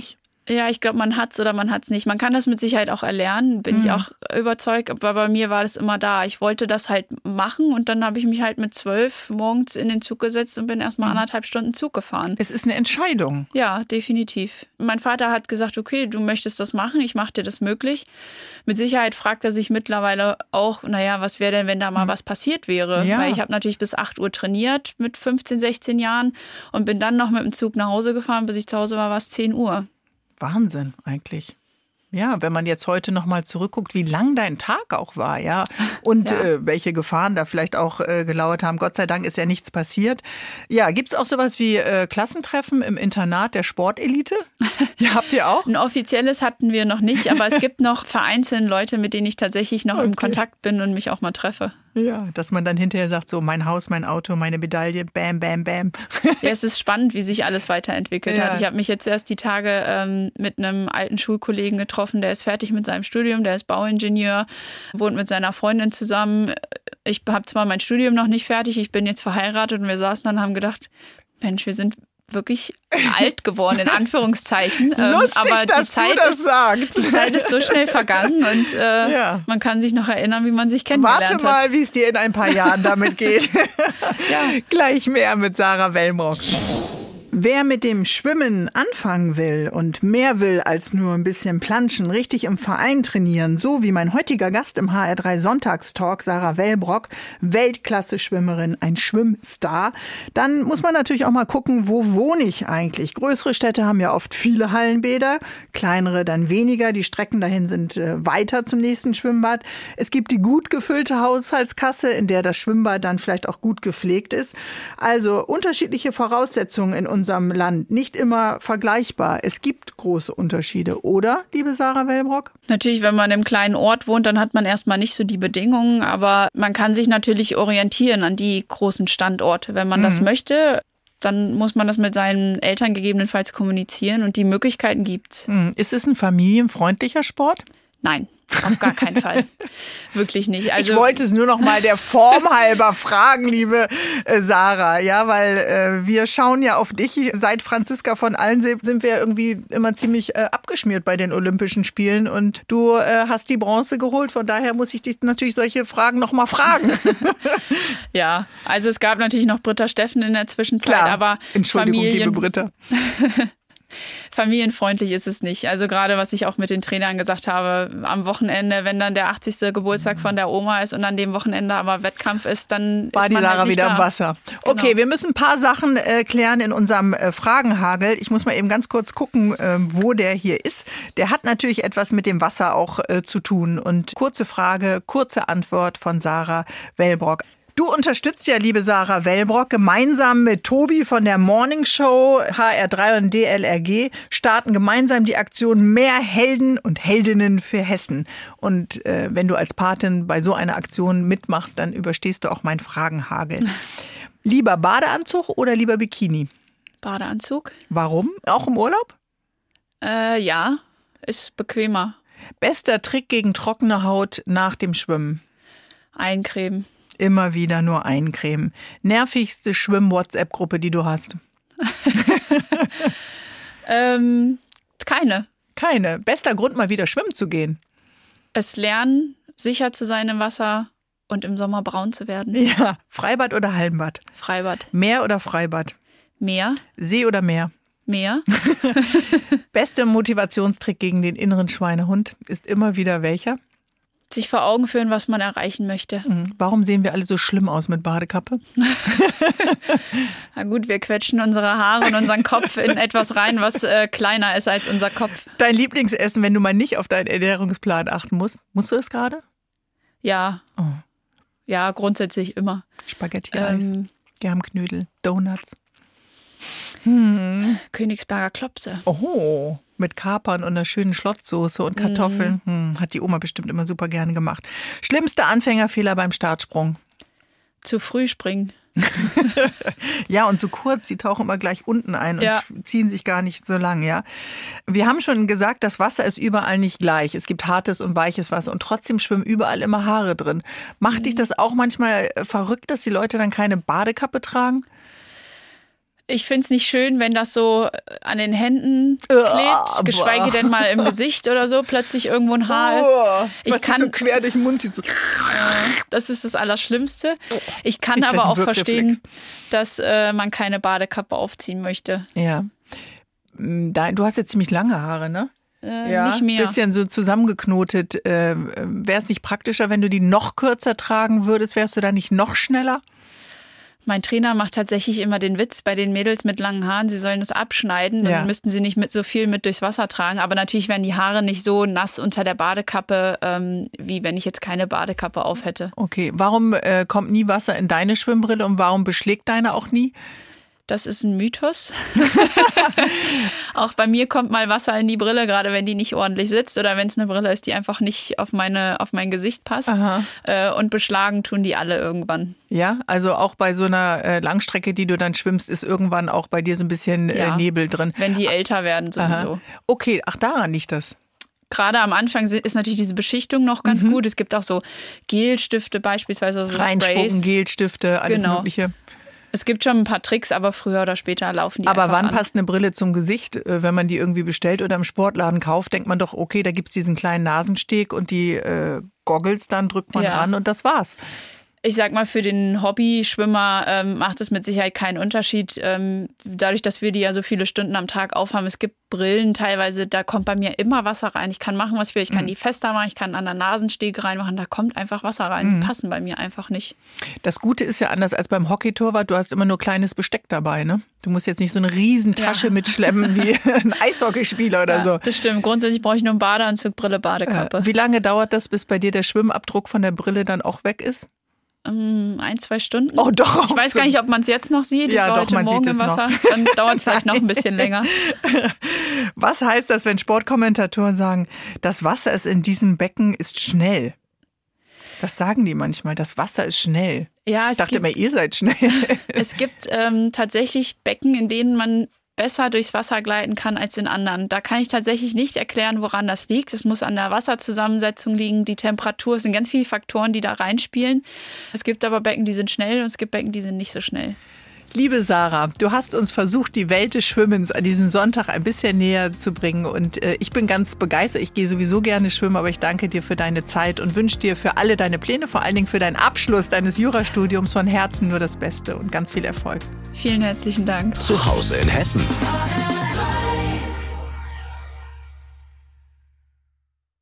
Ja, ich glaube, man hat's oder man hat's nicht. Man kann das mit Sicherheit auch erlernen, bin mhm. ich auch überzeugt. Aber bei mir war das immer da. Ich wollte das halt machen und dann habe ich mich halt mit zwölf morgens in den Zug gesetzt und bin erst mal anderthalb Stunden Zug gefahren. Es ist eine Entscheidung. Ja, definitiv. Mein Vater hat gesagt, okay, du möchtest das machen, ich mache dir das möglich. Mit Sicherheit fragt er sich mittlerweile auch, naja, was wäre denn, wenn da mal mhm. was passiert wäre? Ja. Weil ich habe natürlich bis acht Uhr trainiert mit fünfzehn, sechzehn Jahren und bin dann noch mit dem Zug nach Hause gefahren. Bis ich zu Hause war, war es zehn Uhr. Wahnsinn eigentlich. Ja, wenn man jetzt heute noch mal zurückguckt, wie lang dein Tag auch war, ja, und ja. Äh, welche Gefahren da vielleicht auch äh, gelauert haben. Gott sei Dank ist ja nichts passiert. Ja, gibt's auch sowas wie äh, Klassentreffen im Internat der Sportelite? Ja, habt ihr auch? Ein offizielles hatten wir noch nicht, aber es gibt noch vereinzelt Leute, mit denen ich tatsächlich noch okay. im Kontakt bin und mich auch mal treffe. Ja, dass man dann hinterher sagt, so mein Haus, mein Auto, meine Medaille, bam, bam, bam. Ja, es ist spannend, wie sich alles weiterentwickelt ja. hat. Ich habe mich jetzt erst die Tage ähm, mit einem alten Schulkollegen getroffen, der ist fertig mit seinem Studium, der ist Bauingenieur, wohnt mit seiner Freundin zusammen. Ich habe zwar mein Studium noch nicht fertig, ich bin jetzt verheiratet und wir saßen dann und haben gedacht, Mensch, wir sind wirklich alt geworden, in Anführungszeichen. Lustig, aber die dass Zeit du das ist, sagst. Die Zeit ist so schnell vergangen und äh, ja. man kann sich noch erinnern, wie man sich kennengelernt hat. Warte mal, wie es dir in ein paar Jahren damit geht. Ja. Gleich mehr mit Sarah Wellbrock. Wer mit dem Schwimmen anfangen will und mehr will als nur ein bisschen planschen, richtig im Verein trainieren, so wie mein heutiger Gast im H R drei Sonntagstalk, Sarah Wellbrock, Weltklasse-Schwimmerin, ein Schwimmstar, dann muss man natürlich auch mal gucken, wo wohne ich eigentlich? Größere Städte haben ja oft viele Hallenbäder, kleinere dann weniger. Die Strecken dahin sind äh, weiter zum nächsten Schwimmbad. Es gibt die gut gefüllte Haushaltskasse, in der das Schwimmbad dann vielleicht auch gut gepflegt ist. Also unterschiedliche Voraussetzungen in unserem Land, nicht immer vergleichbar. Es gibt große Unterschiede, oder, liebe Sarah Wellbrock? Natürlich, wenn man im kleinen Ort wohnt, dann hat man erstmal nicht so die Bedingungen, aber man kann sich natürlich orientieren an die großen Standorte. Wenn man mhm. das möchte, dann muss man das mit seinen Eltern gegebenenfalls kommunizieren und die Möglichkeiten gibt's. Mhm. Ist es ein familienfreundlicher Sport? Nein. Auf gar keinen Fall. Wirklich nicht. Also, ich wollte es nur noch mal der Form halber fragen, liebe äh, Sarah. Ja, weil äh, wir schauen ja auf dich. Seit Franziska von Allensee sind wir irgendwie immer ziemlich äh, abgeschmiert bei den Olympischen Spielen. Und du äh, hast die Bronze geholt. Von daher muss ich dich natürlich solche Fragen noch mal fragen. Ja, also es gab natürlich noch Britta Steffen in der Zwischenzeit. Klar. Aber Entschuldigung, Familien- liebe Britta. Familienfreundlich ist es nicht. Also gerade, was ich auch mit den Trainern gesagt habe, am Wochenende, wenn dann der achtzigste Geburtstag von der Oma ist und an dem Wochenende aber Wettkampf ist, dann war ist die man Sarah halt nicht wieder da. im Wasser. Okay, genau. Wir müssen ein paar Sachen äh, klären in unserem äh, Fragenhagel. Ich muss mal eben ganz kurz gucken, äh, wo der hier ist. Der hat natürlich etwas mit dem Wasser auch äh, zu tun. Und kurze Frage, kurze Antwort von Sarah Wellbrock. Du unterstützt ja, liebe Sarah Wellbrock, gemeinsam mit Tobi von der Morning Show, H R drei und D L R G, starten gemeinsam die Aktion Mehr Helden und Heldinnen für Hessen. Und äh, wenn du als Patin bei so einer Aktion mitmachst, dann überstehst du auch meinen Fragenhagel. Lieber Badeanzug oder lieber Bikini? Badeanzug. Warum? Auch im Urlaub? Äh, ja, ist bequemer. Bester Trick gegen trockene Haut nach dem Schwimmen? Eincremen. Immer wieder nur eincremen. Nervigste Schwimm-WhatsApp-Gruppe, die du hast? ähm, keine. Keine. Bester Grund, mal wieder schwimmen zu gehen? Es lernen, sicher zu sein im Wasser und im Sommer braun zu werden. Ja. Freibad oder Hallenbad? Freibad. Meer oder Freibad? Meer. See oder Meer? Meer. Bester Motivationstrick gegen den inneren Schweinehund ist immer wieder welcher? Sich vor Augen führen, was man erreichen möchte. Warum sehen wir alle so schlimm aus mit Badekappe? Na gut, wir quetschen unsere Haare und unseren Kopf in etwas rein, was äh, kleiner ist als unser Kopf. Dein Lieblingsessen, wenn du mal nicht auf deinen Ernährungsplan achten musst. Musst du das gerade? Ja. Oh. Ja, grundsätzlich immer. Spaghetti-Eis, Ähm, Germknödel, Donuts. Hm. Königsberger Klopse. Oh, mit Kapern und einer schönen Schlotzsoße und Kartoffeln. Mm. Hm, hat die Oma bestimmt immer super gerne gemacht. Schlimmster Anfängerfehler beim Startsprung? Zu früh springen. Ja, und so kurz, die tauchen immer gleich unten ein und Ja. ziehen sich gar nicht so lang, ja. Wir haben schon gesagt, das Wasser ist überall nicht gleich. Es gibt hartes und weiches Wasser und trotzdem schwimmen überall immer Haare drin. Macht dich das auch manchmal verrückt, dass die Leute dann keine Badekappe tragen? Ich finde es nicht schön, wenn das so an den Händen klebt, geschweige denn mal im Gesicht oder so, plötzlich irgendwo ein Haar ist. Ich was kann so quer durch den Mund zieht. So. Das ist das Allerschlimmste. Ich kann ich aber auch verstehen, dass äh, man keine Badekappe aufziehen möchte. Ja. Du hast jetzt ziemlich lange Haare, ne? Äh, ja, nicht mehr. Bisschen so zusammengeknotet. Äh, wäre es nicht praktischer, wenn du die noch kürzer tragen würdest? Wärst du da nicht noch schneller? Mein Trainer macht tatsächlich immer den Witz bei den Mädels mit langen Haaren, sie sollen das abschneiden, dann ja. müssten sie nicht mit so viel mit durchs Wasser tragen. Aber natürlich wären die Haare nicht so nass unter der Badekappe, ähm, wie wenn ich jetzt keine Badekappe auf hätte. Okay, warum äh, kommt nie Wasser in deine Schwimmbrille und warum beschlägt deine auch nie? Das ist ein Mythos. Auch bei mir kommt mal Wasser in die Brille, gerade wenn die nicht ordentlich sitzt oder wenn es eine Brille ist, die einfach nicht auf meine auf mein Gesicht passt. Äh, und beschlagen tun die alle irgendwann. Ja, also auch bei so einer äh, Langstrecke, die du dann schwimmst, ist irgendwann auch bei dir so ein bisschen äh, ja, Nebel drin. Wenn die älter werden sowieso. Aha. Okay, ach daran liegt das. Gerade am Anfang ist natürlich diese Beschichtung noch ganz mhm. gut. Es gibt auch so Gelstifte beispielsweise, so Reinspucken, Sprays. Gelstifte, alles genau. Mögliche. Es gibt schon ein paar Tricks, aber früher oder später laufen die aber einfach wann an. Passt eine Brille zum Gesicht? Wenn man die irgendwie bestellt oder im Sportladen kauft, denkt man doch, okay, da gibt's diesen kleinen Nasensteg und die äh, Goggles, dann drückt man ja. ran und das war's. Ich sag mal, für den Hobbyschwimmer ähm, macht es mit Sicherheit keinen Unterschied. Ähm, dadurch, dass wir die ja so viele Stunden am Tag aufhaben, es gibt Brillen teilweise, da kommt bei mir immer Wasser rein. Ich kann machen, was ich will. Ich kann mhm. die fester machen, ich kann an der Nasensteg reinmachen. Da kommt einfach Wasser rein. Mhm. Die passen bei mir einfach nicht. Das Gute ist ja anders als beim Hockeytorwart. Du hast immer nur kleines Besteck dabei, ne? Du musst jetzt nicht so eine Riesentasche ja. mitschleppen wie ein Eishockeyspieler oder ja, so. Das stimmt. Grundsätzlich brauche ich nur einen Badeanzug, Brille, Badekappe. Ja. Wie lange dauert das, bis bei dir der Schwimmabdruck von der Brille dann auch weg ist? Ein, zwei Stunden. Oh, doch. Ich weiß gar nicht, ob man es jetzt noch sieht. Ich ja, war doch, heute man Morgen sieht es im Wasser. noch. Dann dauert es vielleicht noch ein bisschen länger. Was heißt das, wenn Sportkommentatoren sagen, das Wasser ist in diesem Becken ist schnell? Das sagen die manchmal, das Wasser ist schnell. Ja, es ich dachte gibt, immer, ihr seid schnell. Es gibt ähm, tatsächlich Becken, in denen man besser durchs Wasser gleiten kann als in anderen. Da kann ich tatsächlich nicht erklären, woran das liegt. Es muss an der Wasserzusammensetzung liegen, die Temperatur. Es sind ganz viele Faktoren, die da reinspielen. Es gibt aber Becken, die sind schnell und es gibt Becken, die sind nicht so schnell. Liebe Sarah, du hast uns versucht, die Welt des Schwimmens an diesem Sonntag ein bisschen näher zu bringen und äh, ich bin ganz begeistert. Ich gehe sowieso gerne schwimmen, aber ich danke dir für deine Zeit und wünsche dir für alle deine Pläne, vor allen Dingen für deinen Abschluss deines Jurastudiums von Herzen nur das Beste und ganz viel Erfolg. Vielen herzlichen Dank. Zu Hause in Hessen.